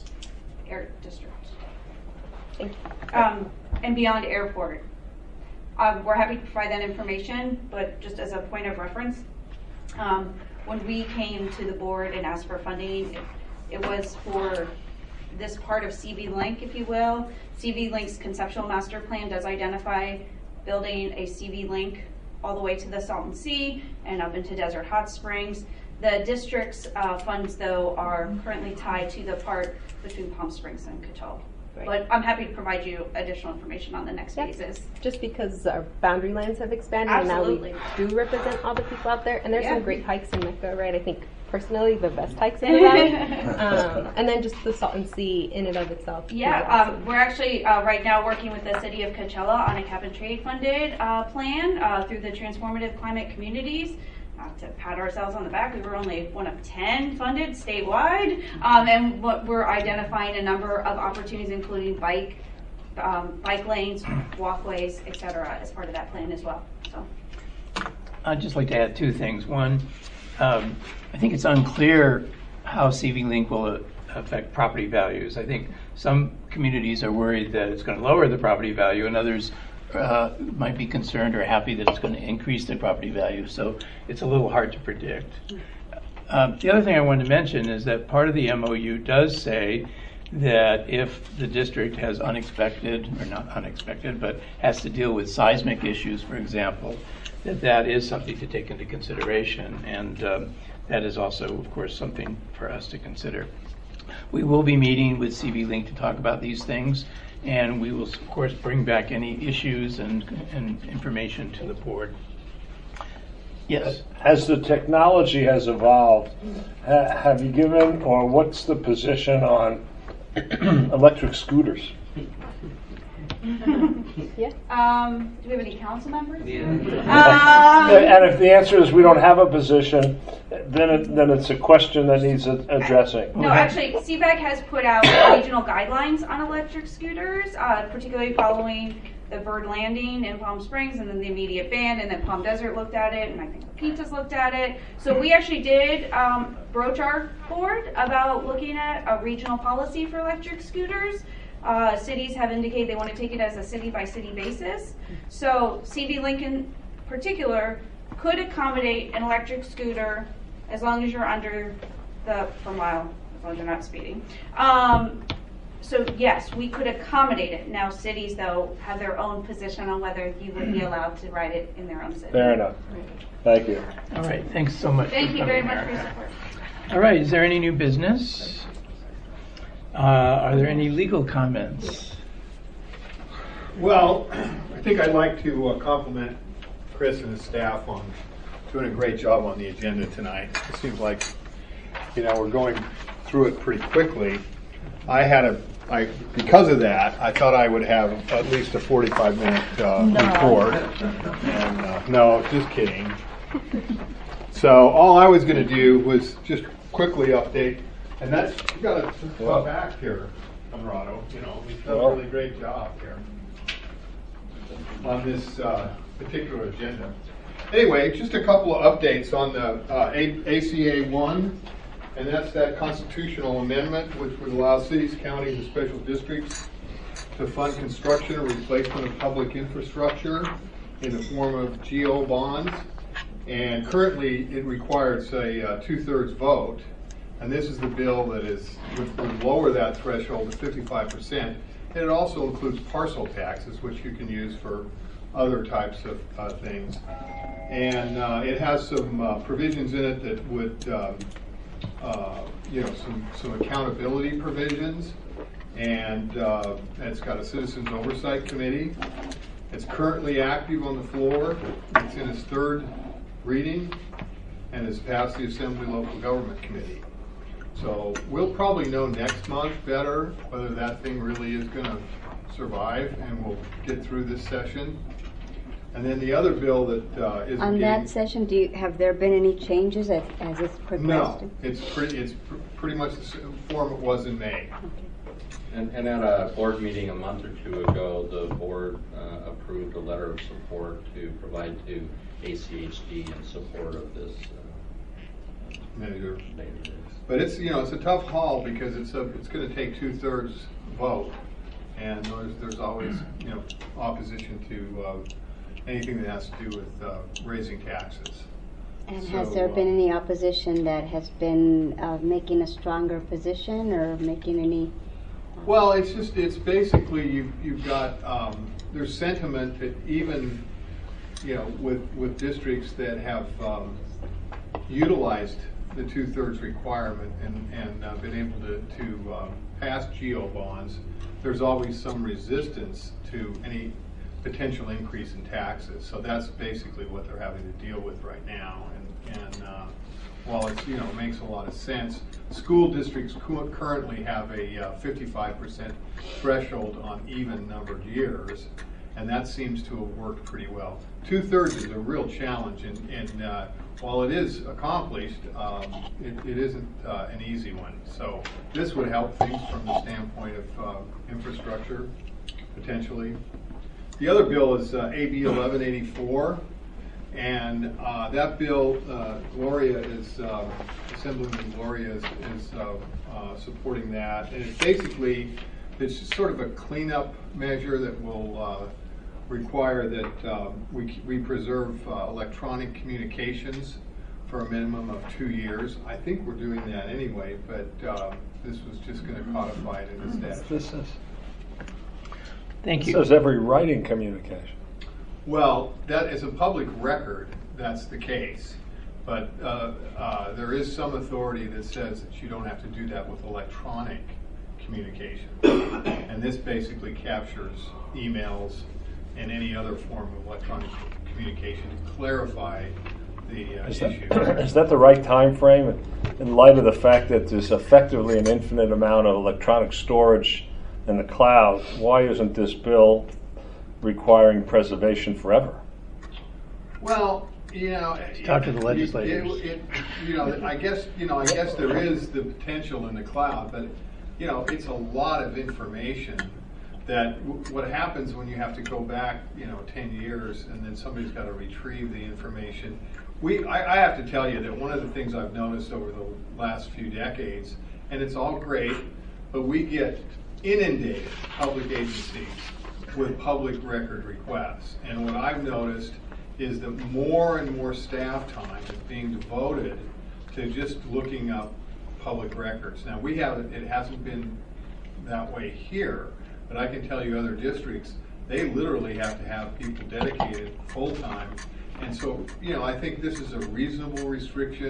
S11: air district.
S10: Thank you.
S11: Um, and beyond airport, um, we're happy to provide that information, but just as a point of reference, um, when we came to the board and asked for funding, it, it was for this part of C V Link, if you will. C V Link's conceptual master plan does identify building a C V Link all the way to the Salton Sea and up into Desert Hot Springs. The district's uh, funds, though, are currently tied to the part between Palm Springs and Coachella.
S10: Right.
S11: But I'm happy to provide you additional information on the next
S10: Yep.
S11: phases.
S10: Just because our boundary lines have expanded
S11: Absolutely.
S10: and now we do represent all the people out there. And there's
S11: Yeah.
S10: some great hikes in Mecca, right? I think personally the best hikes in the valley. um, and then just the Salton Sea in and of itself. is
S11: Yeah,
S10: awesome.
S11: um, we're actually uh, right now working with the city of Coachella on a cap and trade funded uh, plan uh, through the Transformative Climate Communities. Not to pat ourselves on the back, we were only one of ten funded statewide, um, and what we're identifying a number of opportunities, including bike, um, bike lanes, walkways, et cetera, as part of that plan as well. So.
S4: I'd just like to add two things. One, um, I think it's unclear how C V Link will uh, affect property values. I think some communities are worried that it's going to lower the property value, and others uh, might be concerned or happy that it's going to increase the property value. So it's a little hard to predict. Um, the other thing I wanted to mention is that part of the M O U does say that if the district has unexpected, or not unexpected, but has to deal with seismic issues, for example, that that is something to take into consideration, and um, that is also, of course, something for us to consider. We will be meeting with C V Link to talk about these things, and we will, of course, bring back any issues and, and information to the board. Yes?
S6: As the technology has evolved, ha- have you given, or what's the position on electric scooters?
S10: Yeah.
S11: Um, do we have any council members?
S6: Yeah.
S11: Um,
S6: And if the answer is we don't have a position, then it, then it's a question that needs a- addressing.
S11: No, actually, C V A C has put out regional guidelines on electric scooters, uh, particularly following the Bird Landing in Palm Springs, and then the immediate ban, and then Palm Desert looked at it, and I think Pintas looked at it. So we actually did um, broach our board about looking at a regional policy for electric scooters. Uh, cities have indicated they want to take it as a city-by-city basis. So C V Link in particular could accommodate an electric scooter as long as you're under the per mile, as long as you're not speeding. Um, so yes, we could accommodate it. Now cities, though, have their own position on whether you would be allowed to ride it in their own city.
S6: Fair enough. Thank you.
S4: All right, thanks so much.
S11: Thank
S4: for
S11: you very
S4: coming,
S11: much for your
S4: Erica.
S11: support.
S4: All right, is there any new business? Uh, are there any legal comments?
S8: Well, I think I'd like to uh, compliment Chris and his staff on doing a great job on the agenda tonight. It seems like, you know, we're going through it pretty quickly. I had a, I, because of that, I thought I would have at least a forty-five minute uh,
S3: No.
S8: report. And, uh, no, just kidding. So all I was going to do was just quickly update, and that's, you got to come back here, Conrado. You know, we've done a really great job here on this uh, particular agenda. Anyway, just a couple of updates on the uh, A C A one, and that's that constitutional amendment which would allow cities, counties, and special districts to fund construction or replacement of public infrastructure in the form of G O bonds. And currently it requires a uh, two-thirds vote, and this is the bill that is would, would lower that threshold to fifty-five percent. And it also includes parcel taxes, which you can use for other types of uh, things. And uh, it has some uh, provisions in it that would, um, uh, you know, some, some accountability provisions. And uh, it's got a citizens oversight committee. It's currently active on the floor. It's in its third reading and has passed the Assembly Local Government Committee. So we'll probably know next month better whether that thing really is going to survive, and we'll get through this session. And then the other bill that uh, is
S2: On
S8: getting,
S2: that session, do you, have there been any changes as, as it's progressed?
S8: no, it's pretty it's pr- pretty much the same form it was in May.
S7: And, and at a board meeting a month or two ago, the board uh, approved a letter of support to provide to A C H D in support of this uh,
S8: Measure.
S7: measure.
S8: But it's, you know, it's a tough haul because it's a, it's going to take two-thirds vote, and there's, there's always, you know, opposition to uh, anything that has to do with uh, raising taxes.
S2: And
S8: So,
S2: has there
S8: uh,
S2: been any opposition that has been uh, making a stronger position or making any?
S8: Well, it's just, it's basically, you've, you've got, um, there's sentiment that even, you know, with, with districts that have um, utilized the two-thirds requirement and, and uh, been able to, to um, pass G O bonds, there's always some resistance to any potential increase in taxes. So that's basically what they're having to deal with right now. And, and uh, while it's, you know, makes a lot of sense, school districts cu- currently have a uh, fifty-five percent threshold on even numbered years, and that seems to have worked pretty well. Two-thirds is a real challenge, and, and uh, while it is accomplished, um, it, it isn't uh, an easy one. So this would help things from the standpoint of uh, infrastructure, potentially. The other bill is uh, A B eleven eighty-four, and uh, that bill, uh, Gloria is, uh, Assemblyman Gloria is, is uh, uh, supporting that. And it's basically, it's just sort of a cleanup measure that will uh, require that um, we, we preserve uh, electronic communications for a minimum of two years. I think we're doing that anyway, but uh, this was just going to codify it in the statute.
S1: This is,
S4: Thank
S1: it
S4: you.
S1: says every writing communication.
S8: Well, that is a public record, that's the case. But uh, uh, there is some authority that says that you don't have to do that with electronic communication. And this basically captures emails and any other form of electronic communication to clarify the uh,
S1: Is that,
S8: issue.
S1: is that the right time frame in light of the fact that there's effectively an infinite amount of electronic storage in the cloud? Why isn't this bill requiring preservation forever?
S8: Well, you know,
S4: Talk to the
S8: it-
S4: legislators.
S8: It, it, you know, I guess you know, I guess there is the potential in the cloud, but you know, it's a lot of information. That w- what happens when you have to go back, you know, ten years, and then somebody's got to retrieve the information. We, I, I have to tell you that one of the things I've noticed over the last few decades, and it's all great, but we get inundated, public agencies, with public record requests. And what I've noticed is that more and more staff time is being devoted to just looking up public records. Now, we have, it hasn't been that way here, but I can tell you other districts, they literally have to have people dedicated full-time. And so, you know, I think this is a reasonable restriction.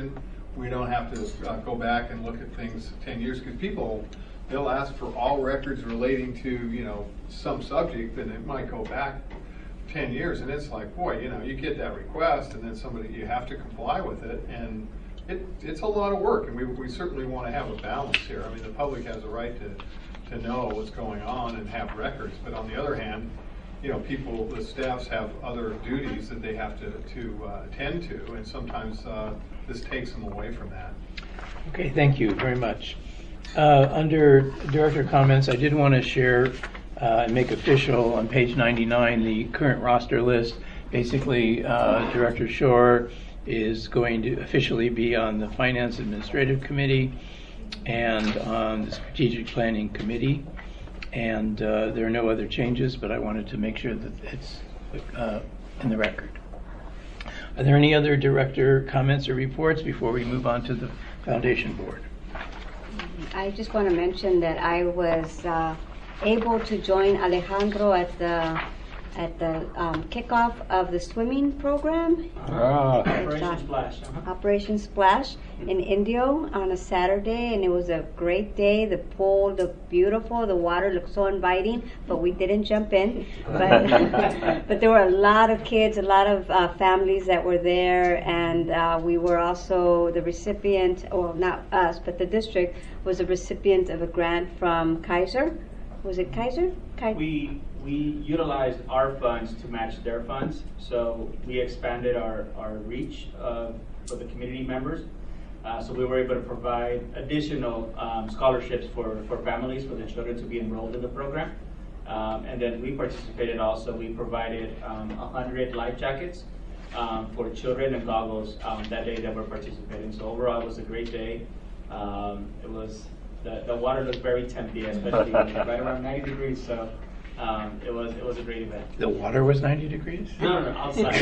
S8: we don't have to uh, go back and look at things ten years, because people, they'll ask for all records relating to, you know, some subject, and it might go back ten years, and it's like, boy, you know, you get that request, and then somebody, you have to comply with it, and it, it's a lot of work, and we, we certainly want to have a balance here. I mean, the public has a right to, to know what's going on and have records, but on the other hand, you know, people, the staffs have other duties that they have to, to uh, attend to, and sometimes uh, this takes them away from that.
S4: Okay, thank you very much. Uh, under director comments, I did want to share uh, and make official on page ninety-nine the current roster list. Basically, uh, Director Shore is going to officially be on the Finance Administrative Committee and on the Strategic Planning Committee. And uh, there are no other changes, but I wanted to make sure that it's uh, in the record. Are there any other director comments or reports before we move on to the Foundation Board?
S2: I just want to mention that I was uh, able to join Alejandro at the at the um, kickoff of the swimming program.
S1: Ah.
S12: Operation Splash. Uh-huh.
S2: Operation Splash in Indio on a Saturday, and it was a great day. The pool looked beautiful. The water looked so inviting, but we didn't jump in. But, but there were a lot of kids, a lot of uh, families that were there, and uh, we were also the recipient, or not us, but the district was a recipient of a grant from Kaiser. Was it Kaiser? Kai-
S12: We we utilized our funds to match their funds, so we expanded our, our reach uh, for the community members. Uh, so we were able to provide additional um, scholarships for, for families, for the children to be enrolled in the program. Um, and then we participated also, we provided um, one hundred life jackets um, for children and goggles um, that day that were participating. So overall, it was a great day. Um, it was, the, the water looked very tempting, especially right around ninety degrees. So um, it was it was a great event.
S4: The water was ninety degrees?
S12: No, no, no, outside.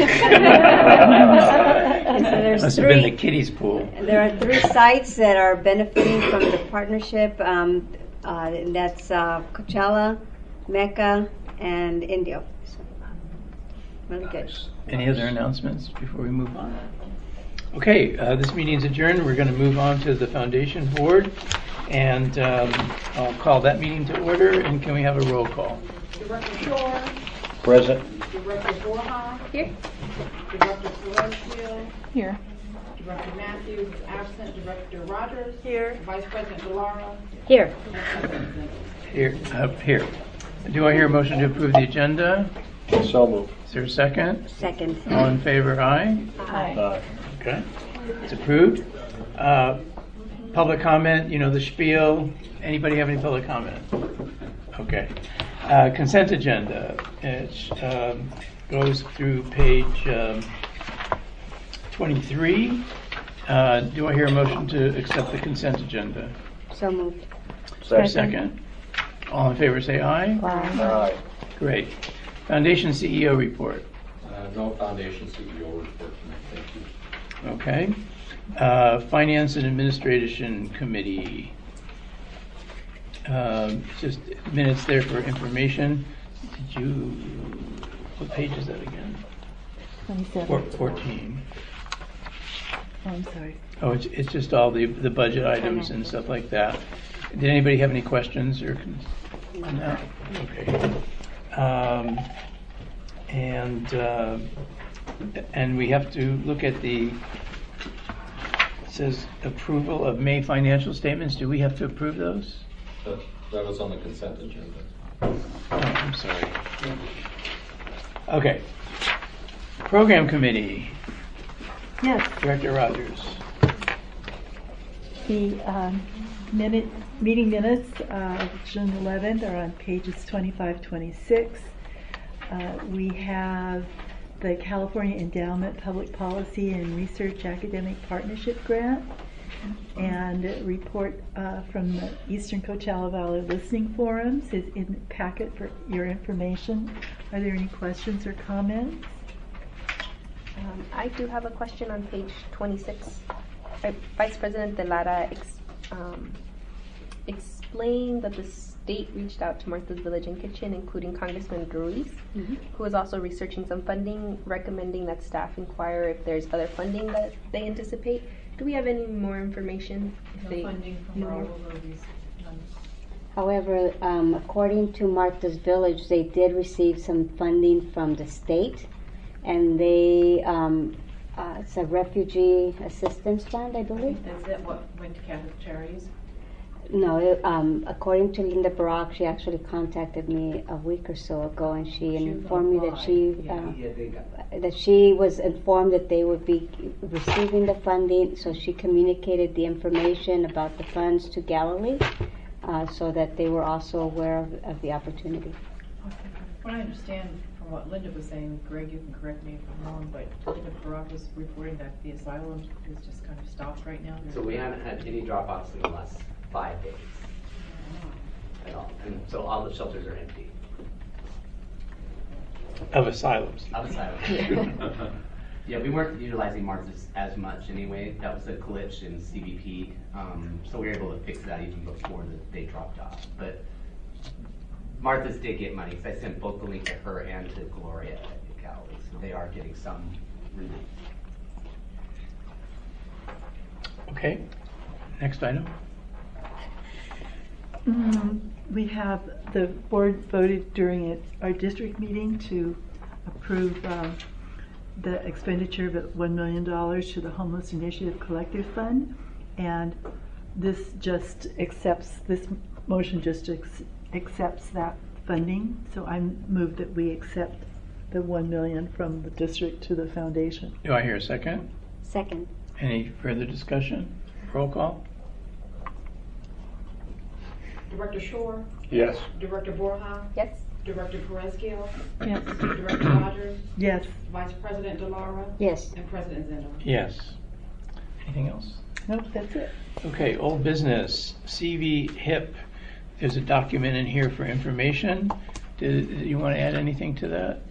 S2: And so there's
S4: Must
S2: three,
S4: have been the kiddies pool.
S2: There are three sites that are benefiting from the partnership. Um, uh, and that's uh, Coachella, Mecca, and Indio. So, really good.
S4: Any other announcements before we move on? Okay, uh, this meeting is adjourned. We're going to move on to the Foundation Board, and um, I'll call that meeting to order. And can we have a roll call?
S5: Director Shore.
S1: Present.
S5: Director Borja.
S10: Here.
S5: Director Celestio.
S10: Here.
S5: Director Matthews is absent. Director Rogers.
S3: Here.
S5: Vice President DeLauro.
S2: Here.
S4: Here, up here. Do I hear a motion to approve the agenda?
S1: So moved.
S4: Is there a second?
S2: Second.
S4: All in favor, aye?
S3: Aye.
S1: Aye.
S4: Okay, it's approved. Uh, public comment, you know the spiel. Anybody have any public comment? Okay. Uh, consent agenda. It um, goes through page um, twenty-three. Uh, do I hear a motion to accept the consent agenda?
S2: So moved.
S4: Is there a second? All in favor say aye.
S1: Aye.
S4: Great. Foundation C E O report.
S7: Uh, no Foundation C E O report tonight, thank you.
S4: Okay. Uh, Finance and Administration Committee. Um, just minutes there for information. Did you, what page is that again?
S3: twenty-seven.
S4: Four, fourteen.
S3: Oh, I'm sorry.
S4: Oh, it's, it's just all the, the budget items and stuff like that. Did anybody have any questions or cons- on that? Okay. Um, and, uh, and we have to look at the, it says approval of May financial statements. Do we have to approve those?
S7: That, that was on the consent agenda.
S4: Oh, I'm sorry. Okay. Program Committee.
S3: Yes.
S4: Director Rogers.
S3: The um, minute, meeting minutes uh, of June eleventh are on pages twenty-five, twenty-six. Uh, we have the California Endowment Public Policy and Research Academic Partnership Grant and a report uh, from the Eastern Coachella Valley Listening Forums is in the packet for your information. Are there any questions or comments?
S10: Um, I do have a question on page twenty-six. Uh, Vice President De Lara ex- um, explained that the state reached out to Martha's Village and Kitchen, including Congressman Ruiz, mm-hmm. who is also researching some funding, recommending that staff inquire if there's other funding that they anticipate. Do we have any more information? If
S5: No
S10: they
S5: funding from
S10: know more?
S5: Raoul or these funds.
S2: However, um, according to Martha's Village, they did receive some funding from the state, and they, um, uh, it's a refugee assistance fund, I believe.
S5: Is that what went to Catholic Charities?
S2: No, it, um, according to Linda Barak, she actually contacted me a week or so ago, and she informed me that she uh,
S13: Yeah, they got
S2: that she was informed that they would be receiving the funding. So she communicated the information about the funds to Galilee, uh, so that they were also aware of, of the opportunity.
S5: What I understand from what Linda was saying, Greg, you can correct me if I'm wrong, but Linda Barak was reporting that the asylum is just kind of stopped right now.
S13: So we haven't had any drop-offs in the last five days at all. And so all the shelters are empty.
S4: Of asylums.
S13: Of asylums. Yeah, we weren't utilizing Martha's as much anyway. That was a glitch in C B P. Um, so we were able to fix that even before the, they dropped off. But Martha's did get money because I sent both the link to her and to Gloria at Galilee. So they are getting some relief.
S4: Okay. Next item.
S3: Mm, we have, the board voted during its, our district meeting to approve um, the expenditure of one million dollars to the Homeless Initiative Collective Fund. And this just accepts, this motion just ex- accepts that funding. So I move that we accept the one million dollars from the district to the foundation.
S4: Do I hear a second?
S2: Second.
S4: Any further discussion? Roll call?
S5: Director Shore,
S6: Yes.
S5: Director Borja,
S10: Yes.
S5: Director Perez-Gil,
S3: Yes.
S5: Director Rogers,
S3: Yes.
S5: Vice President Delara,
S2: Yes.
S5: and President Zendo.
S4: Yes. Anything else?
S3: Nope, that's it.
S4: Okay, old business, C V H I P. There's a document in here for information. Did, did you want to add anything to that?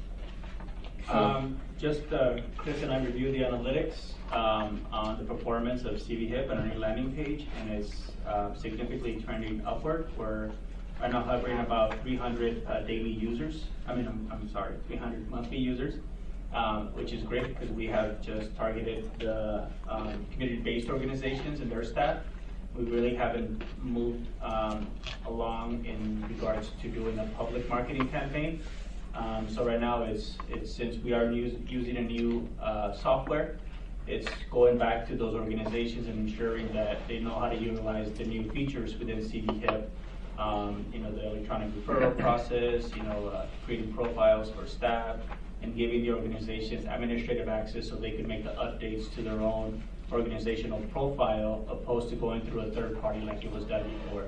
S12: Um, just uh, Chris and I reviewed the analytics um, on the performance of C V H I P on our new landing page, and it's uh, significantly trending upward. We're right now hovering about three hundred uh, daily users. I mean, I'm, I'm sorry, three hundred monthly users, um, which is great because we have just targeted the um, community-based organizations and their staff. We really haven't moved um, along in regards to doing a public marketing campaign. Um, so right now, it's it's since we are use, using a new uh, software, it's going back to those organizations and ensuring that they know how to utilize the new features within C V H I P. Um, you know, the electronic referral process, you know, uh, creating profiles for staff, and giving the organizations administrative access so they can make the updates to their own organizational profile, opposed to going through a third party like it was done before.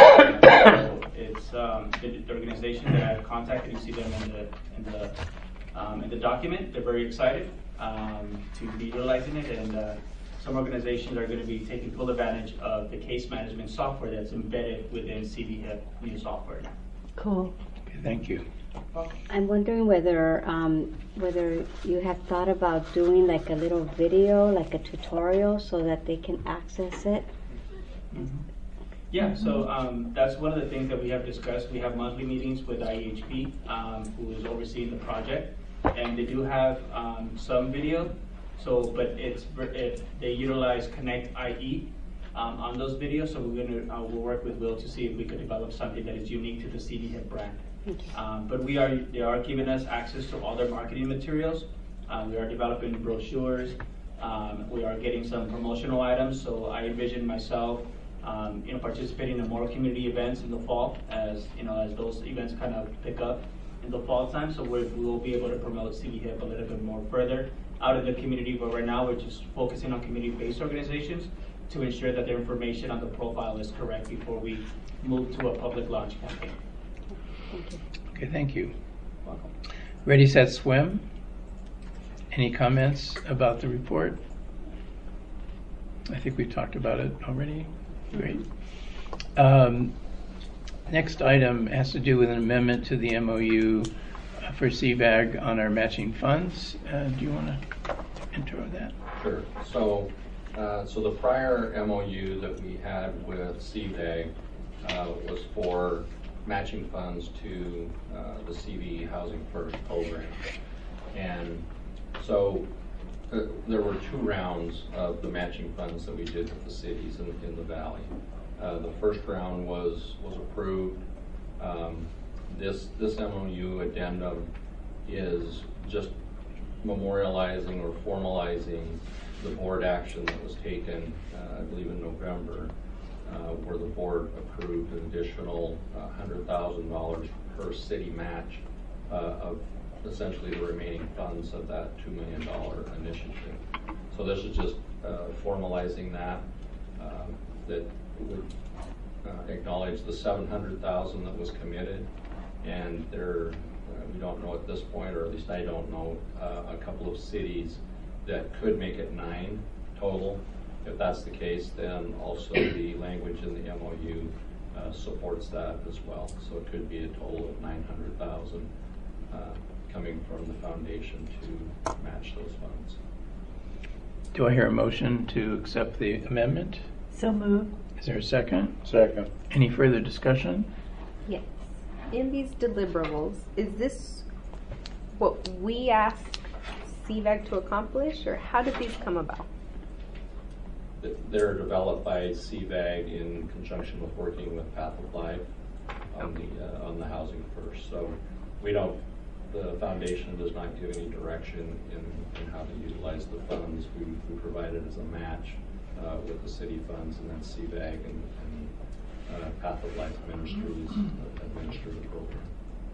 S12: So it's um, the, the organization that I've contacted, you see them in the in the um, in the document. They're very excited um, to be utilizing it, and uh, some organizations are going to be taking full advantage of the case management software that's embedded within C V H I P new software now.
S3: Cool.
S4: Okay, thank you.
S2: I'm wondering whether um, whether you have thought about doing like a little video, like a tutorial, so that they can access it.
S12: Mm-hmm. Yeah, so um, that's one of the things that we have discussed. We have monthly meetings with I E H P, um, who is overseeing the project, and they do have um, some video. So, but it's it, they utilize Connect I E um, on those videos. So we're gonna uh, we'll work with Will to see if we could develop something that is unique to the C V H I P brand. Um, but we are they are giving us access to all their marketing materials. Um, we are developing brochures. Um, we are getting some promotional items. So I envision myself, um, you know, participating in more community events in the fall, as you know, as those events kind of pick up in the fall time. So we're, we will be able to promote C V H I P a little bit more further out of the community. But right now, we're just focusing on community-based organizations to ensure that their information on the profile is correct before we move to a public launch campaign.
S2: Thank you.
S4: Okay, thank you.
S12: Welcome.
S4: Ready, set, swim. Any comments about the report? I think we've talked about it already. Great. Um, next item has to do with an amendment to the M O U for C V A G on our matching funds. Uh, do you want to intro that?
S7: Sure. So, uh, so the prior M O U that we had with C V A G uh, was for matching funds to uh, the C V Housing First program. And so uh, there were two rounds of the matching funds that we did with the cities in, in the valley. Uh, the first round was was approved. Um, this this M O U addendum is just memorializing or formalizing the board action that was taken, uh, I believe in November, uh, where the board approved an additional uh, one hundred thousand dollars per city match uh, of essentially the remaining funds of that two million dollars initiative. So this is just uh, formalizing that, uh, that would uh, acknowledge the seven hundred thousand dollars that was committed, and there, uh, we don't know at this point, or at least I don't know, uh, a couple of cities that could make it nine total. If that's the case, then also the language in the M O U uh, supports that as well. So it could be a total of nine hundred thousand dollars uh, coming from the foundation to match those funds.
S4: Do I hear a motion to accept the amendment?
S3: So moved.
S4: Is there a second?
S1: Second.
S4: Any further discussion?
S10: Yes. In these deliverables, is this what we ask C VAG to accomplish, or how did these come about?
S7: They're developed by C VAG in conjunction with working with Path of Life on the uh, on the Housing First. So we don't. The foundation does not give any direction in, in how to utilize the funds. We, we provide it as a match uh, with the city funds, and then C VAG and, and uh, Path of Life Ministries uh, administer the program.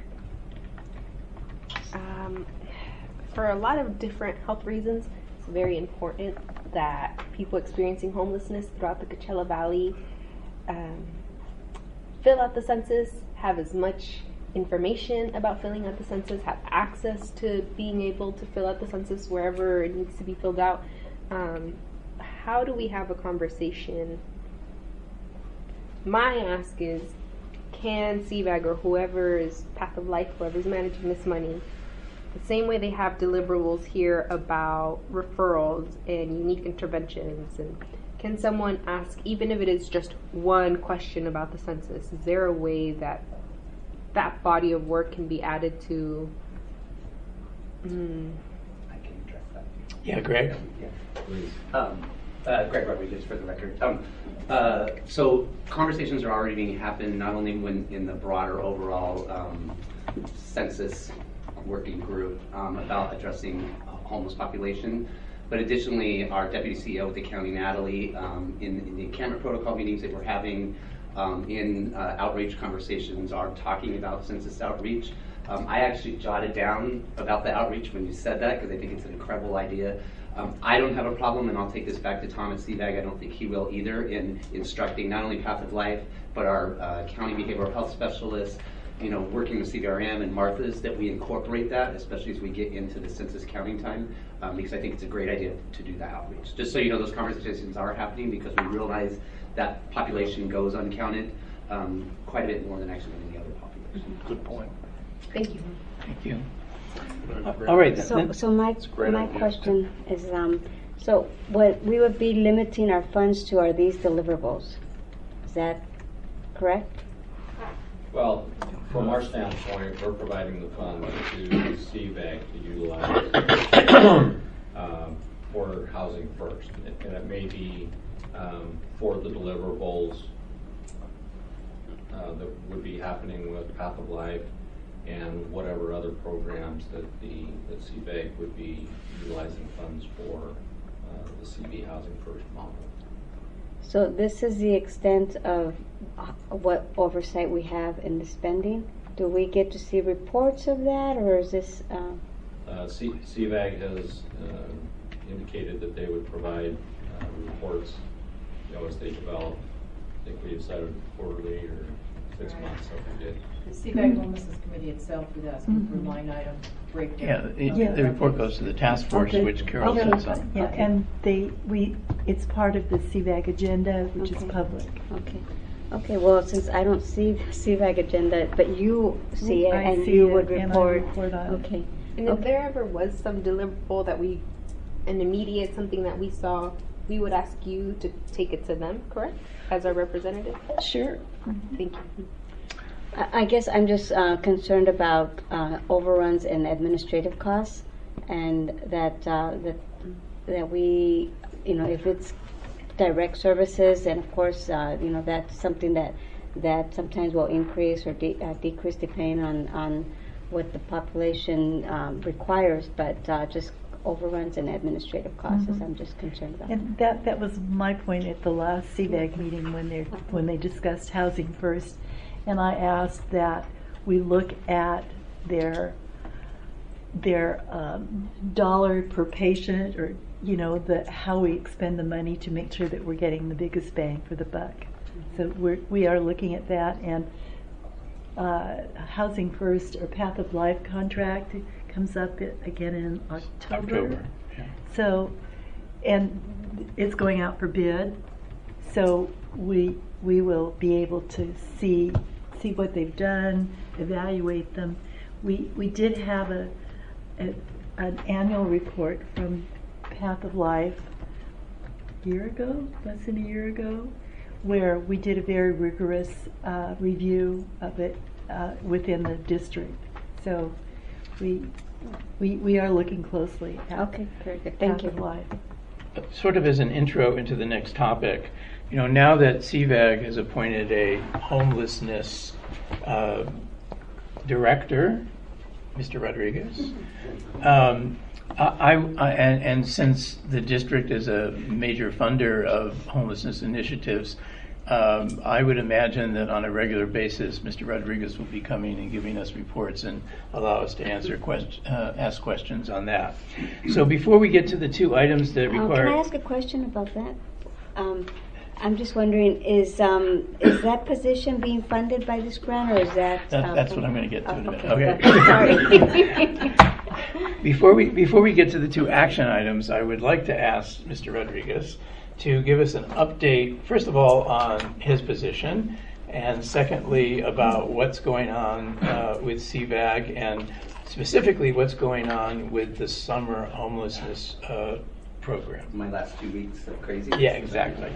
S10: Um, for a lot of different health reasons, it's very important that people experiencing homelessness throughout the Coachella Valley um, fill out the census, have as much information about filling out the census, have access to being able to fill out the census wherever it needs to be filled out. Um, how do we have a conversation? My ask is, can C VAG or whoever is Path of Life, whoever's managing this money, the same way they have deliverables here about referrals and unique interventions, and can someone ask, even if it is just one question about the census, is there a way that that body of work can be added to? Mm.
S13: I can address that.
S4: Yeah, Greg.
S13: Yeah, please. Um, uh, Greg Rodriguez, for the record. Um, uh, so conversations are already being happened, not only when in the broader overall um, census working group um, about addressing homeless population, but additionally, our deputy C E O with the county, Natalie, um, in, in the encampment protocol meetings that we're having, Um, in uh, outreach conversations, are talking about census outreach. Um, I actually jotted down about the outreach when you said that, because I think it's an incredible idea. Um, I don't have a problem, and I'll take this back to Tom at C VAG, I don't think he will either, in instructing not only Path of Life, but our uh, county behavioral health specialists, you know, working with C V R M and Martha's, that we incorporate that, especially as we get into the census counting time, um, because I think it's a great idea to do the outreach. Just so you know, those conversations are happening, because we realize that population goes uncounted um, quite a bit more than actually any other population.
S1: Good point.
S10: Thank you.
S4: Thank you. All right.
S2: So,
S4: then.
S2: so my my
S1: idea.
S2: question is, um, so what we would be limiting our funds to are these deliverables. Is that correct?
S7: Well, from our standpoint, we're providing the funds to C VAG to utilize um, for Housing First, and it may be um, for the deliverables uh, that would be happening with Path of Life and whatever other programs that the that C VAG would be utilizing funds for uh, the C V Housing First model.
S2: So this is the extent of what oversight we have in the spending. Do we get to see reports of that, or is this? Uh...
S7: Uh, C- CVAG has uh, indicated that they would provide uh, reports, you know, as they develop. I think we decided quarterly or six months, something did.
S5: The C VAG Homelessness Committee itself is asking
S3: Mm-hmm.
S5: for line item breakdown.
S4: Yeah, it,
S3: Yeah.
S4: the report goes to the task force,
S3: Okay.
S4: which Carol
S3: Okay.
S4: sits on.
S3: Yeah,
S2: Okay.
S3: and they, we, it's part of the C VAG agenda, which is
S2: Okay.
S3: public.
S2: Okay. Okay. Well, since I don't see C VAG agenda, but you see it
S3: I
S2: and
S3: see
S2: you
S3: it,
S2: would
S3: and I
S2: report.
S3: report on it.
S2: Okay.
S10: And if
S2: Okay.
S10: there ever was some deliverable that we, an immediate something that we saw, we would ask you to take it to them, correct? As our representative?
S2: Sure.
S10: Thank you.
S2: I I guess I'm just uh, concerned about uh, overruns and administrative costs. and that uh, that that we, you know, if it's direct services, and of course, uh, you know, that's something that that sometimes will increase or de- uh, decrease depending on on what the population um, requires, but uh, just overruns and administrative costs.
S3: Mhm.
S2: I'm just concerned about.
S3: And that that was my point at the last C VAG meeting when they when they discussed Housing First, and I asked that we look at their their um, dollar per patient, or you know, the how we expend the money to make sure that we're getting the biggest bang for the buck. So we're we are looking at that, and uh, Housing First or Path of Life contract comes up i- again in October.
S4: October, yeah.
S3: So, and it's going out for bid. So we we will be able to see see what they've done, evaluate them. We we did have a, a an annual report from Path of Life a year ago, less than a year ago, where we did a very rigorous uh, review of it uh, within the district. So we we we are looking closely at
S2: Okay, very good. Thank
S3: Path
S2: you.
S3: of Life.
S4: Sort of as an intro into the next topic, you know, now that C VAG has appointed a homelessness uh, director, Mister Rodriguez, um, I, I and, and since the district is a major funder of homelessness initiatives, um, I would imagine that on a regular basis, Mister Rodriguez will be coming and giving us reports and allow us to answer quest- uh, ask questions on that. So before we get to the two items that
S2: Um,
S4: require,
S2: can I ask a question about that? Um, I'm just wondering, is um, is that position being funded by this grant, or is that?
S4: That-
S2: uh,
S4: that's what I'm gonna get to
S2: oh,
S4: in a minute.
S2: Okay.
S4: Okay.
S2: Sorry.
S4: Before we before we get to the two action items, I would like to ask Mister Rodriguez to give us an update, first of all, on his position, and secondly, about what's going on uh, with C VAG, and specifically what's going on with the summer homelessness uh, program.
S13: My last two weeks of crazy.
S4: Yeah, exactly.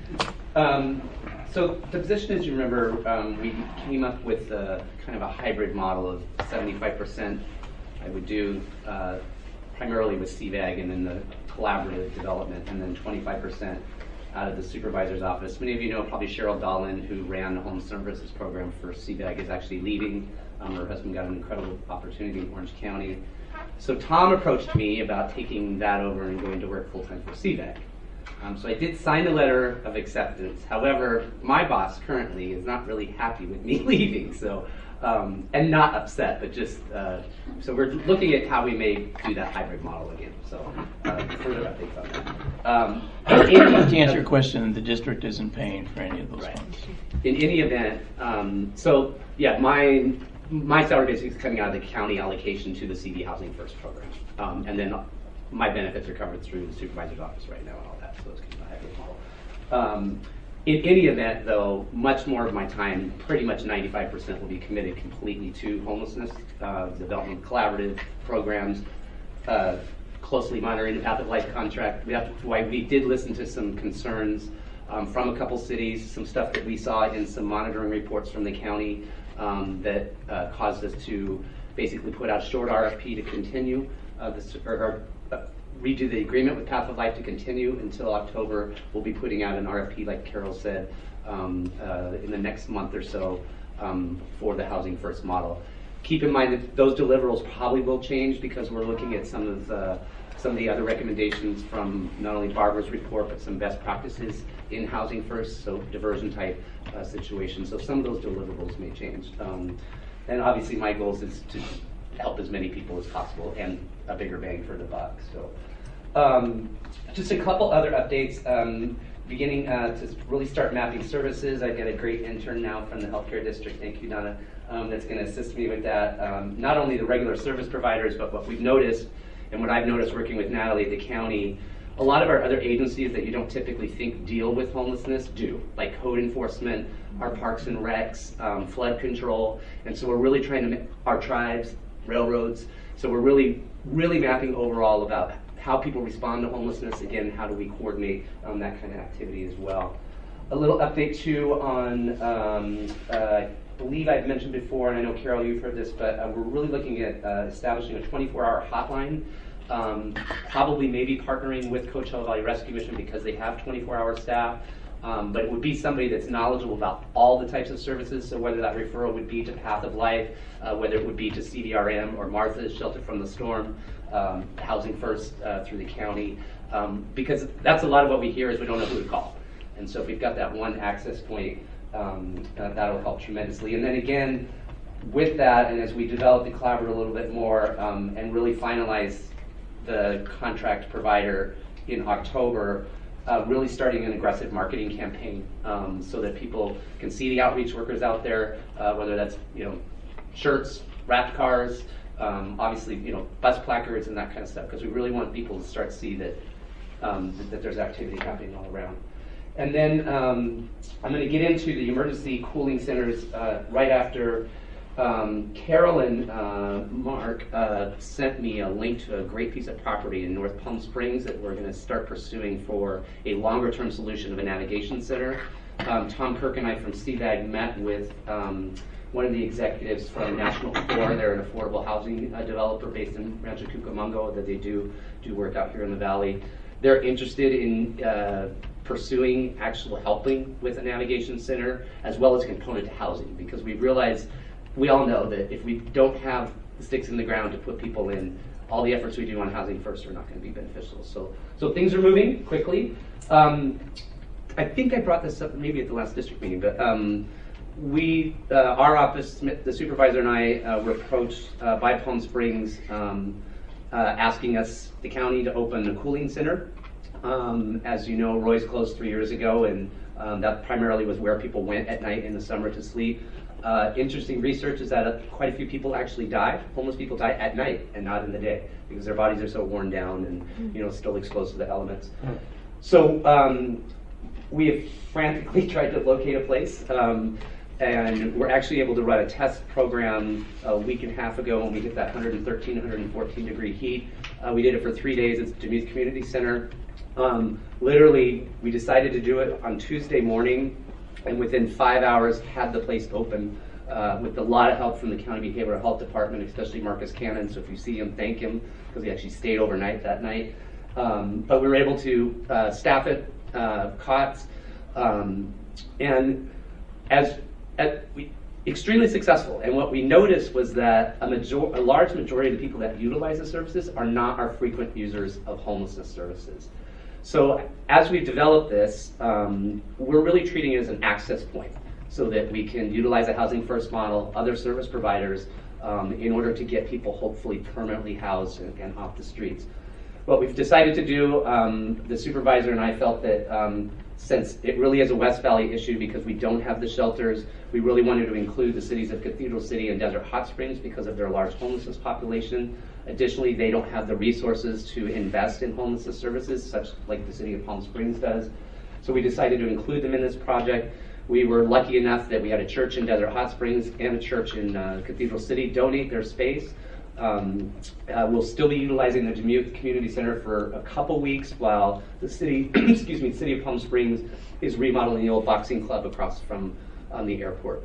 S13: Um, so the position, as you remember, um, we came up with a, kind of a hybrid model of seventy-five percent I would do uh, primarily with C VAG and then the collaborative development, and then twenty-five percent out of the supervisor's office. Many of you know probably Cheryl Dolan, who ran the home services program for C VAG, is actually leaving. Um, her husband got an incredible opportunity in Orange County. So Tom approached me about taking that over and going to work full-time for C VAG. Um, so I did sign the letter of acceptance. However, my boss currently is not really happy with me leaving, so um, and not upset, but just uh, so we're looking at how we may do that hybrid model again. So uh, further updates on that. Um,
S4: To answer your question, the district isn't paying for any of those
S13: Right.
S4: funds.
S13: In any event, um, so yeah, my my salary basically is coming out of the county allocation to the C V Housing First program, um, and then my benefits are covered through the supervisor's office right now and all that. So it's kind of a hybrid model. Um, in any event, though, much more of my time, pretty much ninety-five percent, will be committed completely to homelessness uh, development, collaborative programs, uh, closely monitoring the Path of Life contract. We have to, why we did listen to some concerns um, from a couple cities, some stuff that we saw in some monitoring reports from the county um, that uh, caused us to basically put out a short R F P to continue uh, this, or, or uh, redo the agreement with Path of Life to continue until October. We'll be putting out an R F P, like Carol said, um, uh, in the next month or so um, for the Housing First model. Keep in mind that those deliverables probably will change because we're looking at some of the some of the other recommendations from not only Barbara's report, but some best practices in Housing First, so diversion type uh, situations. So some of those deliverables may change. Um, and obviously my goal is to help as many people as possible and a bigger bang for the buck. So um, just a couple other updates. Um, beginning uh, to really start mapping services. I've got a great intern now from the healthcare district, thank you, Donna, um, that's going to assist me with that. Um, not only the regular service providers, but what we've noticed, and what I've noticed working with Natalie at the county, a lot of our other agencies that you don't typically think deal with homelessness do, like code enforcement, our parks and recs, um, flood control, and so we're really trying to, ma- our tribes, railroads, so we're really, really mapping overall about how people respond to homelessness. Again, how do we coordinate um, that kind of activity as well. A little update too on, um, uh, I believe I've mentioned before, and I know Carol, you've heard this, but uh, we're really looking at uh, establishing a twenty-four hour hotline Um, probably maybe partnering with Coachella Valley Rescue Mission because they have twenty-four hour staff. Um, but it would be somebody that's knowledgeable about all the types of services, so whether that referral would be to Path of Life, uh, whether it would be to C D R M or Martha's Shelter from the Storm, um, Housing First uh, through the county, um, because that's a lot of what we hear is we don't know who to call. And so if we've got that one access point, um, uh, that'll help tremendously. And then again, with that, and as we develop the collaborative a little bit more um, and really finalize the contract provider in October, Uh, really starting an aggressive marketing campaign um, so that people can see the outreach workers out there, uh, whether that's you know shirts, wrapped cars, um, obviously you know bus placards and that kind of stuff, because we really want people to start to see that um, that, that there's activity happening all around. And then um, I'm going to get into the emergency cooling centers uh, right after Um, Carolyn uh, Mark uh, sent me a link to a great piece of property in North Palm Springs that we're going to start pursuing for a longer-term solution of a navigation center. Um, Tom Kirk and I from C V A G met with um, one of the executives from National Core. They're an affordable housing uh, developer based in Rancho Cucamonga that they do do work out here in the valley. They're interested in uh, pursuing actual helping with a navigation center as well as a component to housing, because we realize we all know that if we don't have the sticks in the ground to put people in, all the efforts we do on Housing First are not going to be beneficial. So, so things are moving quickly. Um, I think I brought this up maybe at the last district meeting, but um, we, uh, our office, the supervisor and I, uh, were approached uh, by Palm Springs, um, uh, asking us, the county, to open a cooling center. Um, as you know, Roy's closed three years ago, and um, that primarily was where people went at night in the summer to sleep. Uh, interesting research is that uh, quite a few people actually die. Homeless people die at night and not in the day because their bodies are so worn down and you know still exposed to the elements. So um, we have frantically tried to locate a place, um, and we're actually able to run a test program a week and a half ago when we hit that one hundred thirteen, one hundred fourteen degree heat. Uh, we did it for three days at Demuth Community Center. Um, literally, we decided to do it on Tuesday morning, and within five hours had the place open uh, with a lot of help from the County Behavioral Health Department, especially Marcus Cannon. So if you see him, thank him, because he actually stayed overnight that night. Um, but we were able to uh, staff it, uh, cots, um, and as at, we, extremely successful. And what we noticed was that a, major, a large majority of the people that utilize the services are not our frequent users of homelessness services. So as we develop this, um, we're really treating it as an access point so that we can utilize a Housing First model, other service providers, um, in order to get people hopefully permanently housed and, and off the streets. What we've decided to do, um, the supervisor and I felt that um, since it really is a West Valley issue because we don't have the shelters, we really wanted to include the cities of Cathedral City and Desert Hot Springs because of their large homelessness population. Additionally, they don't have the resources to invest in homelessness services, such like the city of Palm Springs does. So we decided to include them in this project. We were lucky enough that we had a church in Desert Hot Springs and a church in uh, Cathedral City donate their space. Um, uh, we'll still be utilizing the Demuth Community Center for a couple weeks while the city, excuse me, the city of Palm Springs is remodeling the old boxing club across from um, the airport.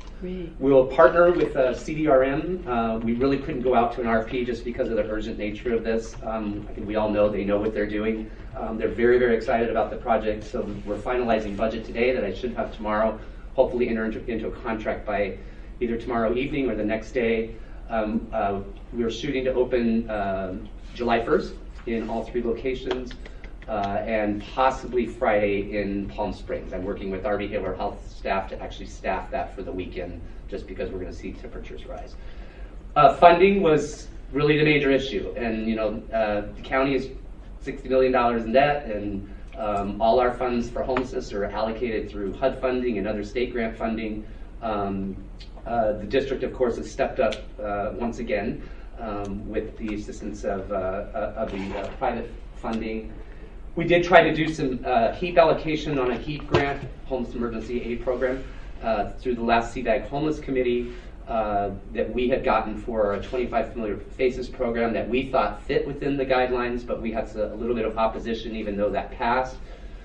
S13: We will partner with uh, C D R M. Uh, we really couldn't go out to an R F P just because of the urgent nature of this. Um, I think we all know they know what they're doing. Um, they're very, very excited about the project. So we're finalizing budget today that I should have tomorrow. Hopefully enter into, into a contract by either tomorrow evening or the next day. Um, uh, we're shooting to open uh, July first in all three locations. Uh, and possibly Friday in Palm Springs. I'm working with our behavioral health staff to actually staff that for the weekend just because we're going to see temperatures rise. Uh, funding was really the major issue. And, you know, uh, the county is sixty million dollars in debt, and um, all our funds for homelessness are allocated through H U D funding and other state grant funding. Um, uh, the district, of course, has stepped up uh, once again um, with the assistance of, uh, of the uh, private funding. We did try to do some uh, HEAP allocation on a HEAP grant, Homeless Emergency Aid Program, uh, through the last C V A G Homeless Committee uh, that we had gotten for a twenty-five Familiar Faces program that we thought fit within the guidelines, but we had a little bit of opposition even though that passed.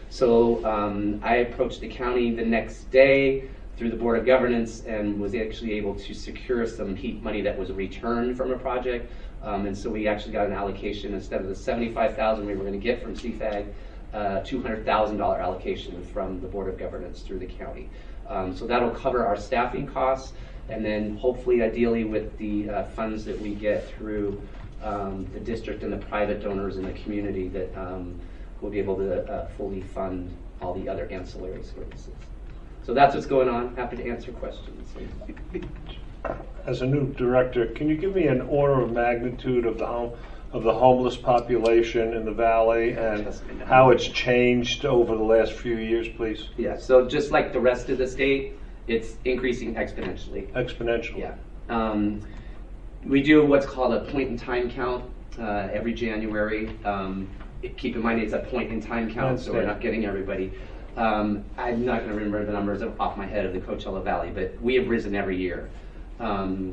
S13: So um, I approached the county the next day through the Board of Governance and was actually able to secure some HEAP money that was returned from a project Um, and so we actually got an allocation instead of the seventy-five thousand we were going to get from C FAG, uh, two hundred thousand dollars allocation from the Board of Governance through the county. Um, so that'll cover our staffing costs, and then hopefully, ideally, with the uh, funds that we get through um, the district and the private donors in the community, that um, we'll be able to uh, fully fund all the other ancillary services. So that's what's going on. Happy to answer questions.
S1: As a new director, can you give me an order of magnitude of the home, of the homeless population in the valley and how it's changed over the last few years, please?
S13: Yeah, so just like the rest of the state, it's increasing exponentially.
S1: Exponentially?
S13: Yeah. Um, we do what's called a point-in-time count uh, every January. Um, it, keep in mind it's a point-in-time count, so we're not getting everybody. Um, I'm not going to remember the numbers off my head of the Coachella Valley, but we have risen every year. Um,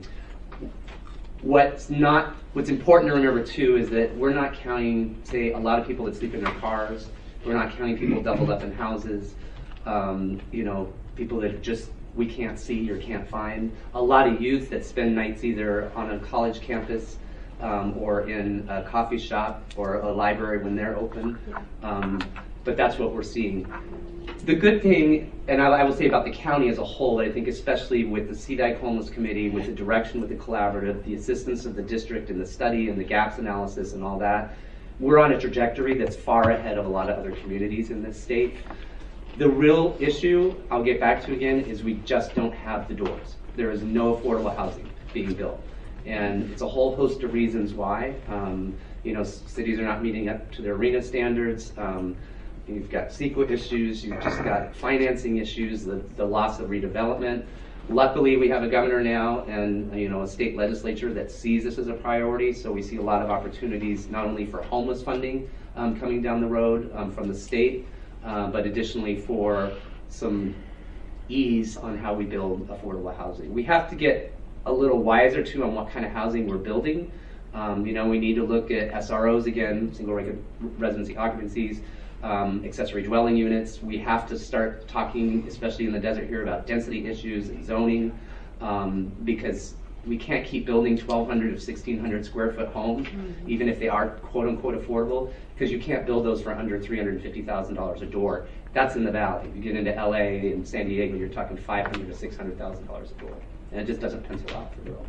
S13: what's not, what's important to remember too is that we're not counting, say, a lot of people that sleep in their cars. We're not counting people doubled up in houses. Um, you know, people that just we can't see or can't find. A lot of youth that spend nights either on a college campus um, or in a coffee shop or a library when they're open. Um, but that's what we're seeing. The good thing, and I, I will say about the county as a whole, I think especially with the C VAG Homeless Committee, with the direction with the collaborative, the assistance of the district and the study and the gaps analysis and all that, we're on a trajectory that's far ahead of a lot of other communities in this state. The real issue, I'll get back to again, is we just don't have the doors. There is no affordable housing being built. And it's a whole host of reasons why. Um, you know, cities are not meeting up to their RHNA standards. Um, You've got CEQA issues, you've just got financing issues, the, the loss of redevelopment. Luckily, we have a governor now and you know a state legislature that sees this as a priority, so we see a lot of opportunities not only for homeless funding um, coming down the road um, from the state, uh, but additionally for some ease on how we build affordable housing. We have to get a little wiser too on what kind of housing we're building. Um, you know, we need to look at S R Os again, single residency occupancies. Um, accessory dwelling units. We have to start talking, especially in the desert here, about density issues and zoning, um, because we can't keep building twelve hundred or sixteen hundred square foot homes, mm-hmm. even if they are quote unquote affordable, because you can't build those for under three hundred fifty thousand dollars a door. That's in the valley. If you get into L A and San Diego, you're talking five hundred thousand to six hundred thousand dollars a door. And it just doesn't pencil out for real.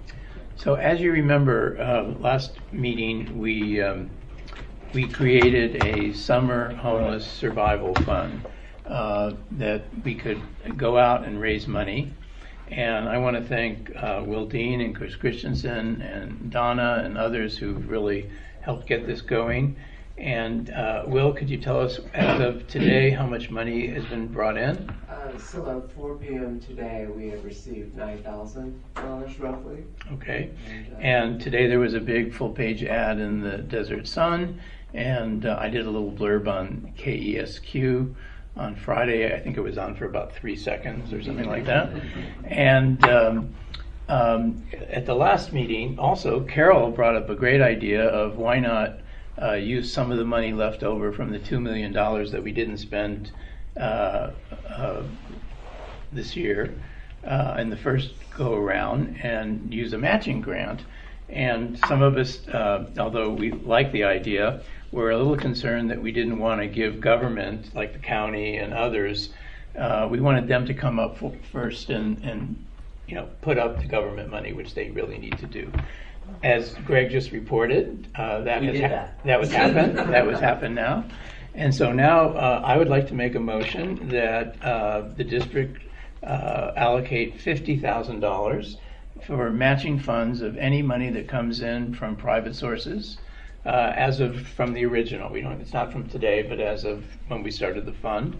S4: So as you remember, uh, last meeting, we um, we created a summer homeless survival fund uh, that we could go out and raise money. And I want to thank uh, Will Dean and Chris Christensen and Donna and others who've really helped get this going. And uh, Will, could you tell us, as of today, how much money has been brought in?
S14: Uh, so at four p.m. today, we have received nine thousand dollars roughly.
S4: Okay.
S14: And, uh,
S4: and today there was a big full-page ad in the Desert Sun, and uh, I did a little blurb on K E S Q on Friday. I think it was on for about three seconds or something like that. And um, um, at the last meeting, also, Carol brought up a great idea of why not uh, use some of the money left over from the two million dollars that we didn't spend uh, uh, this year uh, in the first go-around and use a matching grant. And some of us, uh, although we like the idea, were a little concerned that we didn't want to give government, like the county and others, uh, we wanted them to come up f- first and, and, you know, put up the government money, which they really need to do. As Greg just reported, uh, that
S13: we
S4: has
S13: did
S4: ha-
S13: that.
S4: that was happened. That was happened now, and so now uh, I would like to make a motion that uh, the district uh, allocate fifty thousand dollars for matching funds of any money that comes in from private sources, uh, as of from the original. We don't. It's not from today, but as of when we started the fund.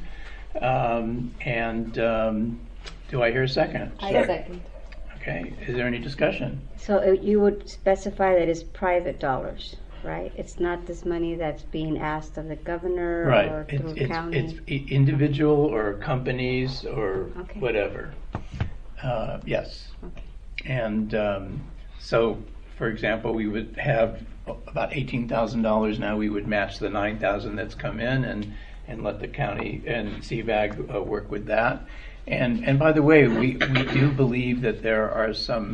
S4: Um, and um, do I hear a second?
S10: I second.
S4: Okay. Is there any discussion?
S2: So uh, you would specify that it's private dollars, right? It's not this money that's being asked of the governor
S4: Right.
S2: or
S4: It's,
S2: through
S4: it's,
S2: county?
S4: it's i- individual or companies or
S2: Okay.
S4: whatever. Uh, yes.
S2: Okay.
S4: And um, so, for example, we would have about eighteen thousand dollars now. We would match the nine thousand dollars that's come in and, and let the county and C VAG uh, work with that. And and by the way, we, we do believe that there are some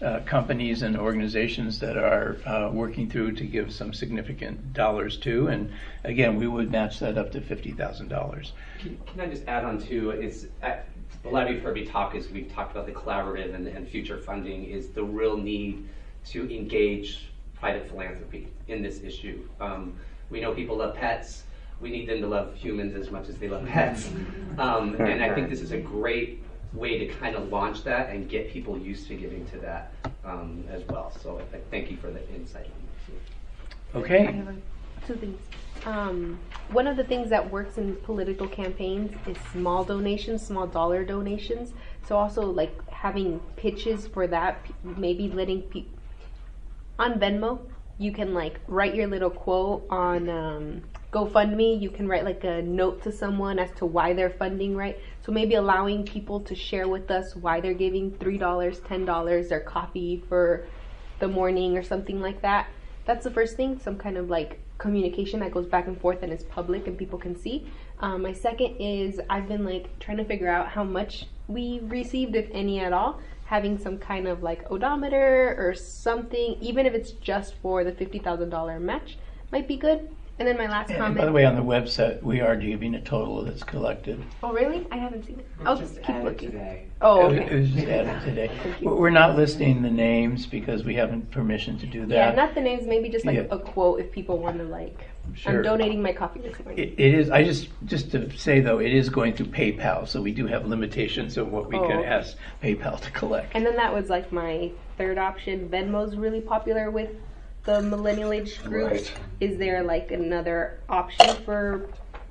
S4: uh, companies and organizations that are uh, working through to give some significant dollars to. And again, we would match that up to fifty thousand dollars.
S13: Can, can I just add on to, is, uh, a lot of you have heard me talk, as we've talked about the collaborative and, and future funding, is the real need to engage private philanthropy in this issue. Um, we know people love pets. We need them to love humans as much as they love pets. Um, and I think this is a great way to kind of launch that and get people used to giving to that um, as well. So I, I thank you for the insight on this.
S4: Okay.
S10: I have a, two things. Um, one of the things that works in political campaigns is small donations, small dollar donations. So also like having pitches for that, maybe letting people, on Venmo, you can like write your little quote. On um, GoFundMe, you can write like a note to someone as to why they're funding, right? So maybe allowing people to share with us why they're giving three dollars, ten dollars, their coffee for the morning or something like that. That's the first thing, some kind of like communication that goes back and forth and is public and people can see. Um, my second is I've been like trying to figure out how much we received, if any at all. Having some kind of like odometer or something, even if it's just for the fifty thousand dollars match, might be good. And then my last
S4: And
S10: comment.
S4: by the way, on the website, we are giving a total that's collected.
S10: Oh, really? I haven't seen it. I'll
S14: Just
S10: keep
S14: added
S10: looking.
S14: today.
S10: Oh,
S4: It
S10: okay.
S4: was just added today. We're not listing the names because we haven't permission to do that.
S10: Yeah, not the names, maybe just like
S4: Yeah.
S10: a quote if people want to like,
S4: Sure.
S10: I'm donating my coffee this morning.
S4: It, it is. I just just to say though, it is going through PayPal, so we do have limitations of what we
S10: Oh,
S4: can
S10: okay.
S4: ask PayPal to collect.
S10: And then that was like my third option. Venmo's really popular with the millennial age groups.
S1: Right.
S10: Is there like another option for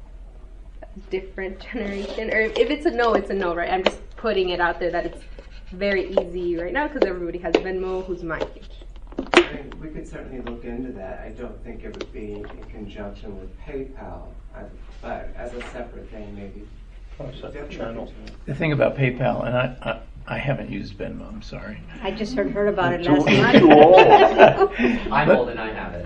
S10: a different generation? Or if it's a no, it's a no, right? I'm just putting it out there that it's very easy right now because everybody has Venmo who's my age.
S14: I mean, we could certainly look into that. I don't think it would be in conjunction with PayPal, I- but as a separate thing, maybe.
S1: Oh, separate
S14: Definitely
S1: channel.
S14: look into it.
S4: The thing about PayPal, and I, I, I haven't used Venmo. I'm sorry.
S2: I just heard, heard about it
S1: Too-
S2: last night.
S1: too old.
S13: I'm
S4: But-
S13: old and I have it.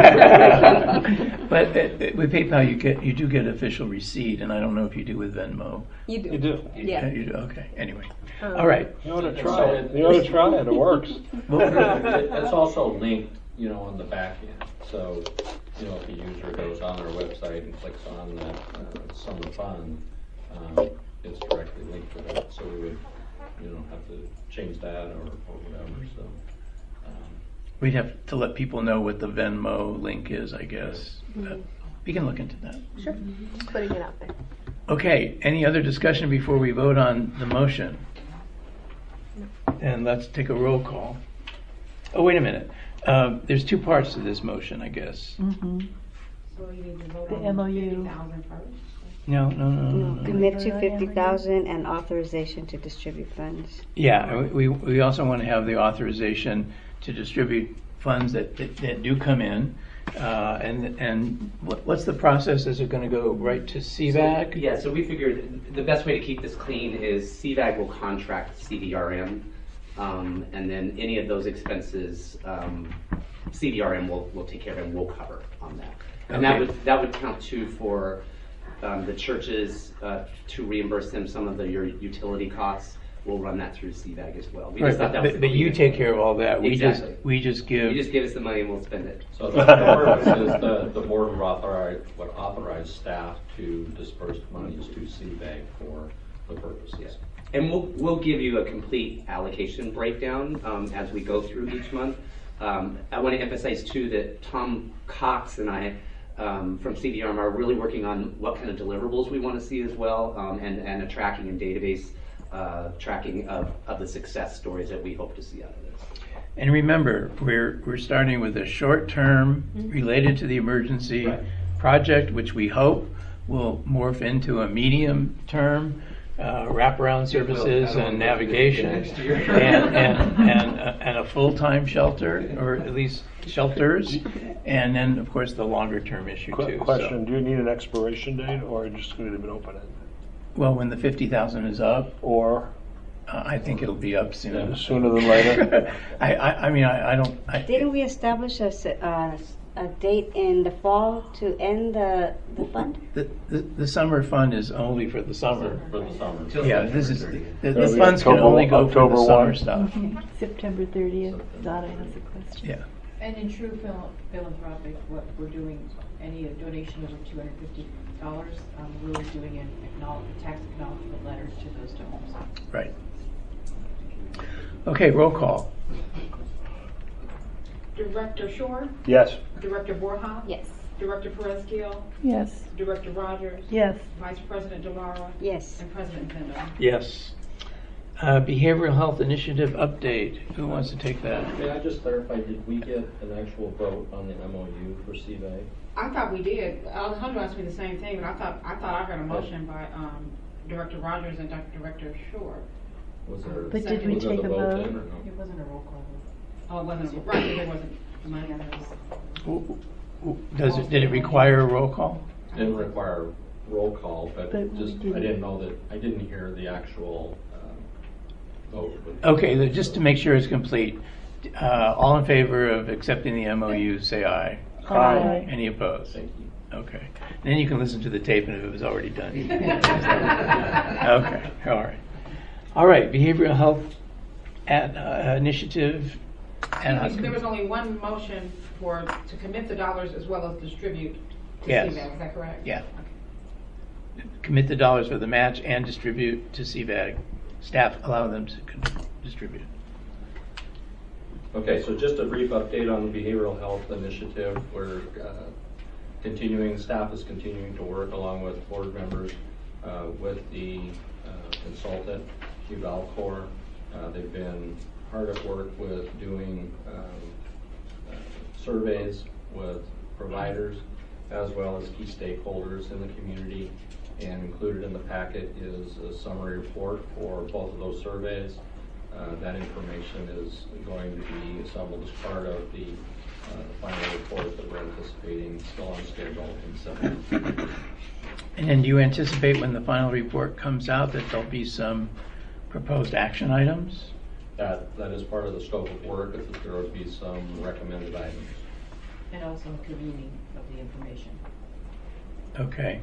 S4: But uh, uh, with PayPal, you get you do get official receipt, and I don't know if you do with Venmo.
S10: You do.
S1: You do.
S10: Yeah.
S4: Uh, you do. Okay. Anyway.
S10: Um,
S4: All right.
S1: You ought to try it. You ought to try it. It works.
S15: It- It's also linked, you know, on the back end. So, you know, if a user goes on our website and clicks on that uh, summer fund, um, it's directly linked to that. So we would, you know, have to change that or, or whatever. So, um,
S4: We'd have to let people know what the Venmo link is, I guess. Uh, we can look into that.
S10: Sure. Just putting it out there.
S4: Okay, any other discussion before we vote on the motion? And let's take a roll call. Oh, wait a minute. Um, there's two parts to this motion, I guess.
S3: Mm-hmm.
S5: So you need to vote
S3: The
S5: on
S3: M O U.
S5: fifty thousand first?
S4: No, no, no, no, no.
S2: Commit to fifty thousand and authorization to distribute funds.
S4: Yeah, we, we also want to have the authorization to distribute funds that, that, that do come in. Uh, and and what, what's the process? Is it going to go right to C VAC?
S13: So, yeah, so we figured the best way to keep this clean is C VAG will contract C D R M, um, and then any of those expenses, um, C D R M will, will take care of and we'll cover on that. And that
S4: Okay.
S13: would that would count too for um, the churches uh, to reimburse them some of the, your utility costs. We'll run that through C VAG as well. We
S4: Right,
S13: just thought that
S4: but,
S13: was
S4: but
S13: the
S4: you
S13: cleanest
S4: take
S13: way.
S4: care of all that. We
S13: Exactly.
S4: just we just give.
S13: You just give us the money and we'll spend it.
S15: So the purpose is the, the board would authorize, would authorize staff to disperse monies to C VAG for the purposes.
S13: And we'll, we'll give you a complete allocation breakdown um, as we go through each month. Um, I want to emphasize too that Tom Cox and I um, from C D R M are really working on what kind of deliverables we want to see as well, um, and, and a tracking and database uh, tracking of, of the success stories that we hope to see out of this.
S4: And remember, we're we're starting with a short term related to the emergency
S13: Right.
S4: project, which we hope will morph into a medium term uh, wraparound
S13: It will.
S4: services
S13: I don't
S4: and
S13: know if it's
S4: navigation,
S13: next year.
S4: and and and, uh, and a full time shelter, or at least shelters, and then of course the longer term issue
S1: Qu-
S4: too.
S1: Question:
S4: So,
S1: Do you need an expiration date, or just leave it open ended?
S4: well, when the fifty thousand is up,
S1: Or
S4: uh, I think it'll be up soon.
S1: sooner than later?
S4: I, I I mean I, I don't. I,
S2: Didn't we establish a, s- uh, a date in the fall to end the, the fund?
S4: The, the, the summer fund is only for the summer.
S15: For the summer.
S4: Yeah, this is, the, the
S1: That'll be
S4: funds can
S1: October-
S4: only go for
S1: October
S4: the summer
S1: one.
S4: stuff.
S3: September thirtieth, Donna has a question.
S4: Yeah.
S5: And in true phil- philanthropic, what we're doing, any donation over two hundred fifty dollars, um, we're doing an acknowledge, tax acknowledgement letter to those donors.
S4: Right. Okay, roll call.
S5: Director Shore?
S1: Yes.
S5: Director Borja?
S2: Yes.
S5: Director Perez-Gil?
S3: Yes.
S5: Director Rogers?
S3: Yes.
S5: Vice President Delara?
S2: Yes.
S5: And President Zendo?
S4: Yes. Uh, Behavioral Health Initiative update. Who wants to take that?
S15: May I just clarify, did we get an actual vote on the M O U for C V A?
S5: I thought we did. Alejandro asked me the same thing, but I thought, I thought I heard a motion by, um, Director Rogers and Doctor Director Shore.
S15: Was there?
S3: But did we
S15: was there
S3: take
S15: the
S3: a
S15: vote
S3: vote?
S15: then, or no?
S5: It wasn't a roll call. Oh, it wasn't, a- right, there wasn't. Mine was-
S4: W- w- Does it, did it require a roll call?
S15: Didn't require roll call, but
S3: But we
S15: just, I
S3: didn't.
S15: didn't know that, I didn't hear the actual um, vote.
S4: Okay, then just to make sure it's complete, uh, all in favor of accepting the M O U, say aye.
S3: Aye.
S4: Any opposed?
S15: Thank you.
S4: Okay. Then you can listen to the tape and if it was already done. you can- Okay, all right. All right, Behavioral Health at, uh, Initiative. ad hoc
S5: There was only one motion for, to commit the dollars as well as distribute to
S4: Yes.
S5: C V A C, is that correct?
S4: Yeah. Commit the dollars for the match and distribute to C V A C. Staff allow them to con- distribute.
S15: Okay, so just a brief update on the Behavioral Health Initiative. We're uh, continuing, staff is continuing to work along with board members uh, with the uh, consultant, Q Valcor. Uh, they've been hard at work with doing um, uh, surveys with providers as well as key stakeholders in the community. And included in the packet is a summary report for both of those surveys. Uh, that information is going to be assembled as part of the uh, final report that we're anticipating, still on schedule in September.
S4: And then do you anticipate when the final report comes out that there'll be some proposed action items?
S15: That, that is part of the scope of work, is that there will be some recommended items.
S5: And also convening of the information.
S4: Okay.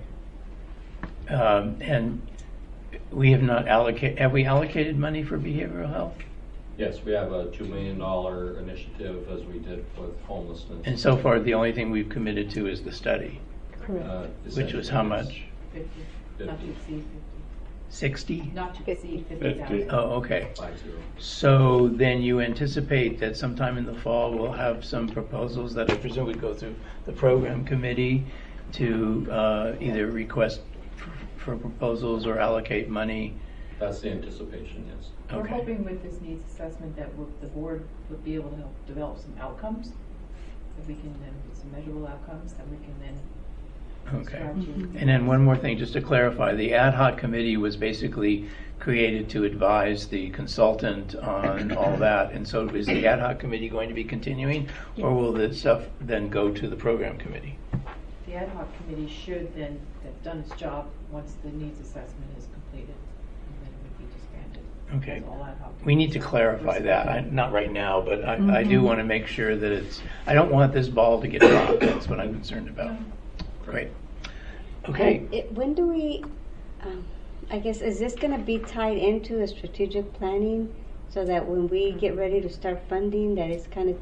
S4: Um, and we have not allocated, have we allocated money for behavioral health?
S15: Yes, we have a two million dollars initiative as we did with homelessness.
S4: And so far, the only thing we've committed to is the study.
S3: Correct.
S15: Uh,
S4: Which was how much?
S5: Fifty, not to exceed fifty.
S4: sixty?
S5: Not to exceed fifty thousand.
S4: Oh, okay.
S15: Five zero.
S4: So then you anticipate that sometime in the fall, we'll have some proposals that I presume would go through the program committee to uh, either request for proposals or allocate money.
S15: That's the anticipation, yes.
S5: We're
S4: Okay.
S5: hoping with this needs assessment that we'll- the board would be able to help develop some outcomes, that we can then, some measurable outcomes that we can then
S4: Okay.
S5: strive to.
S4: And then one more thing, just to clarify, the ad hoc committee was basically created to advise the consultant on all that. And so is the ad hoc committee going to be continuing, or will the stuff then go to the program committee?
S5: The ad hoc committee should then have done its job once the needs assessment is completed, and then it would be disbanded.
S4: Okay.
S5: Because all ad hoc
S4: We need to
S5: committees are
S4: clarify that, I,
S5: respected.
S4: not right now, but I, I do
S3: Mhm.
S4: want to make sure that it's, I don't want this ball to get dropped, that's what I'm concerned about. Great. Okay,
S2: And it, when do we, um, I guess, is this going to be tied into the strategic planning so that when we get ready to start funding, that it's kind of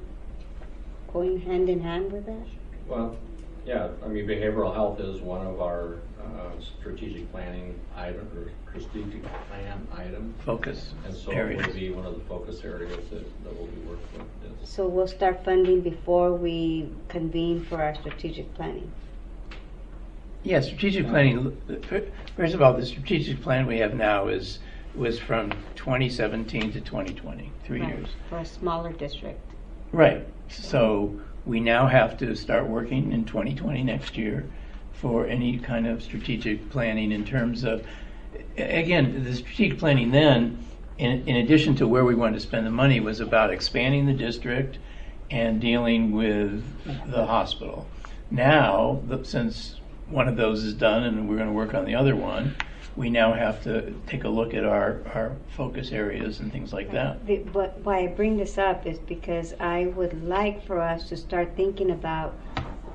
S2: going hand in hand with that?
S15: Well, yeah, I mean, behavioral health is one of our uh, strategic planning item, or strategic plan item.
S4: Focus
S15: And so
S4: areas.
S15: it will be one of the focus areas that, that we'll be working with. Yes.
S2: So we'll start funding before we convene for our strategic planning.
S4: yeah, strategic planning, first of all, the strategic plan we have now is, was from twenty seventeen to twenty twenty, three
S2: Right,
S4: years.
S2: For a smaller district.
S4: Right, so we now have to start working in twenty twenty next year for any kind of strategic planning in terms of, a- again, the strategic planning then, in, in addition to where we wanted to spend the money, was about expanding the district and dealing with the hospital. Now, the- since one of those is done and we're going to work on the other one, we now have to take a look at our, our focus areas and things like that.
S2: The- But why I bring this up is because I would like for us to start thinking about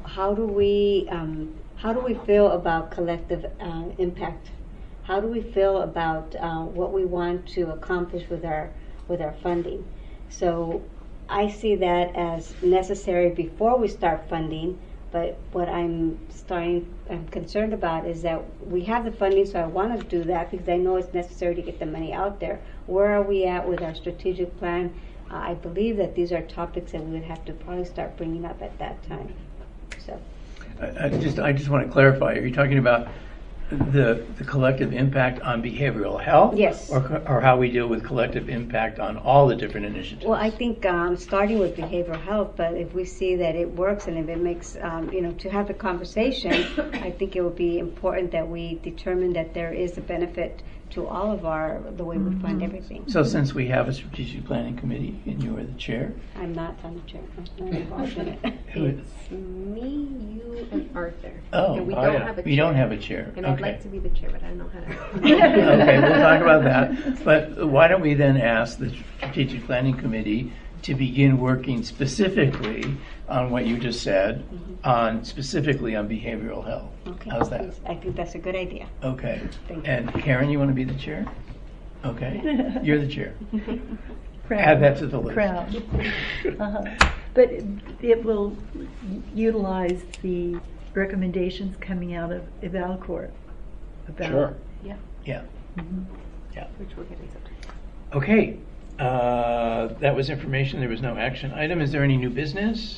S2: how do we um, how do we feel about collective uh, impact? How do we feel about uh, what we want to accomplish with our with our funding? So I see that as necessary before we start funding. But what I'm starting, I'm concerned about is that we have the funding, so I want to do that because I know it's necessary to get the money out there. Where are we at with our strategic plan? Uh, I believe that these are topics that we would have to probably start bringing up at that time. So,
S4: I, I just, I just want to clarify. Are you talking about the the collective impact on behavioral health?
S2: Yes.
S4: Or, or how we deal with collective impact on all the different initiatives?
S2: Well, I think um, starting with behavioral health, but if we see that it works and if it makes, um, you know, to have the conversation, I think it would be important that we determine that there is a benefit to all of our, the way we fund everything.
S4: So since we have a strategic planning committee and you are the chair?
S2: I'm not on the chair. I'm not involved in it.
S10: It's me, you, and Arthur.
S4: Oh,
S10: and we
S4: oh,
S10: don't
S4: yeah.
S10: have a chair.
S4: We don't have a chair.
S10: And
S4: Okay.
S10: I'd like to be the chair, but I don't know how to.
S4: Okay, we'll talk about that. But why don't we then ask the strategic planning committee to begin working specifically on what you just said, on specifically on behavioral health.
S2: Okay.
S4: How's that?
S2: I think that's a good idea.
S4: Okay.
S2: Thank you.
S4: And Karen, you want to be the chair? Okay. You're the chair. Add that to the list.
S3: Crown. Uh-huh. But it, it will utilize the recommendations coming out of EvalCorp. About,
S1: Sure.
S10: Yeah.
S4: Yeah.
S3: Mm-hmm.
S4: Yeah.
S10: Which we're getting to.
S4: Okay. Uh, that was information. There was no action item. Is there any new business?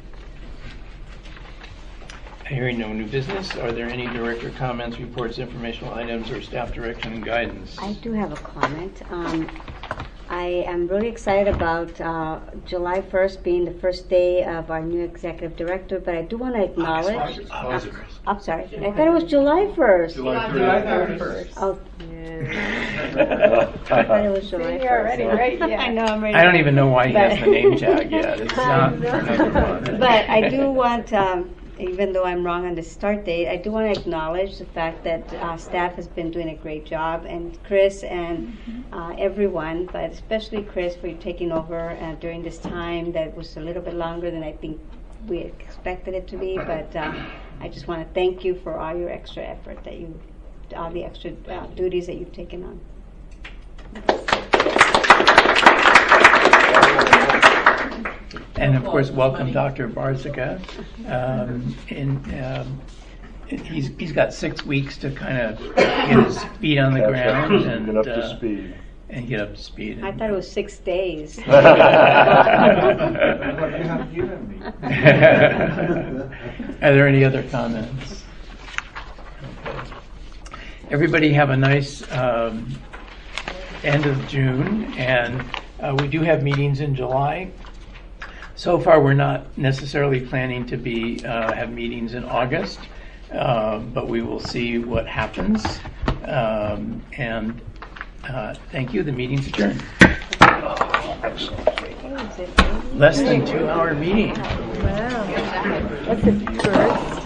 S4: Hearing no new business, are there any director comments, reports, informational items, or staff direction and guidance?
S2: I do have a comment. Um, I am really excited about uh, July first being the first day of our new executive director, but I do want to acknowledge.
S4: August, August.
S2: Uh, I'm sorry. I thought it was July first.
S8: July
S10: thirty-first.
S2: Oh.
S10: Yeah.
S2: I thought it was July
S10: See, you're already
S2: first.
S10: right, yeah.
S2: I know I'm ready.
S4: I don't even know why he has
S2: But-
S4: the name tag yet. It's not.
S2: But I do want, um, even though I'm wrong on the start date, I do want to acknowledge the fact that uh, staff has been doing a great job, and Chris and uh, everyone, but especially Chris for taking over uh, during this time that was a little bit longer than I think we expected it to be. But um, I just want to thank you for all your extra effort that you, all the extra uh, duties that you've taken on.
S4: And of course, welcome Doctor Barzica. Um, and um, he's he's got six weeks to kind of get his feet on the
S1: Catch
S4: ground
S1: up,
S4: and
S1: get up to
S4: uh,
S1: speed.
S4: and get up to speed.
S2: I thought it was six days.
S8: You have given me.
S4: Are there any other comments? Okay. Everybody have a nice um, end of June, and uh, we do have meetings in July. So far, we're not necessarily planning to be uh, have meetings in August, uh, but we will see what happens. Um, and uh, thank you. The meeting's adjourned. Less than two hour meeting.
S3: Wow. That's the first.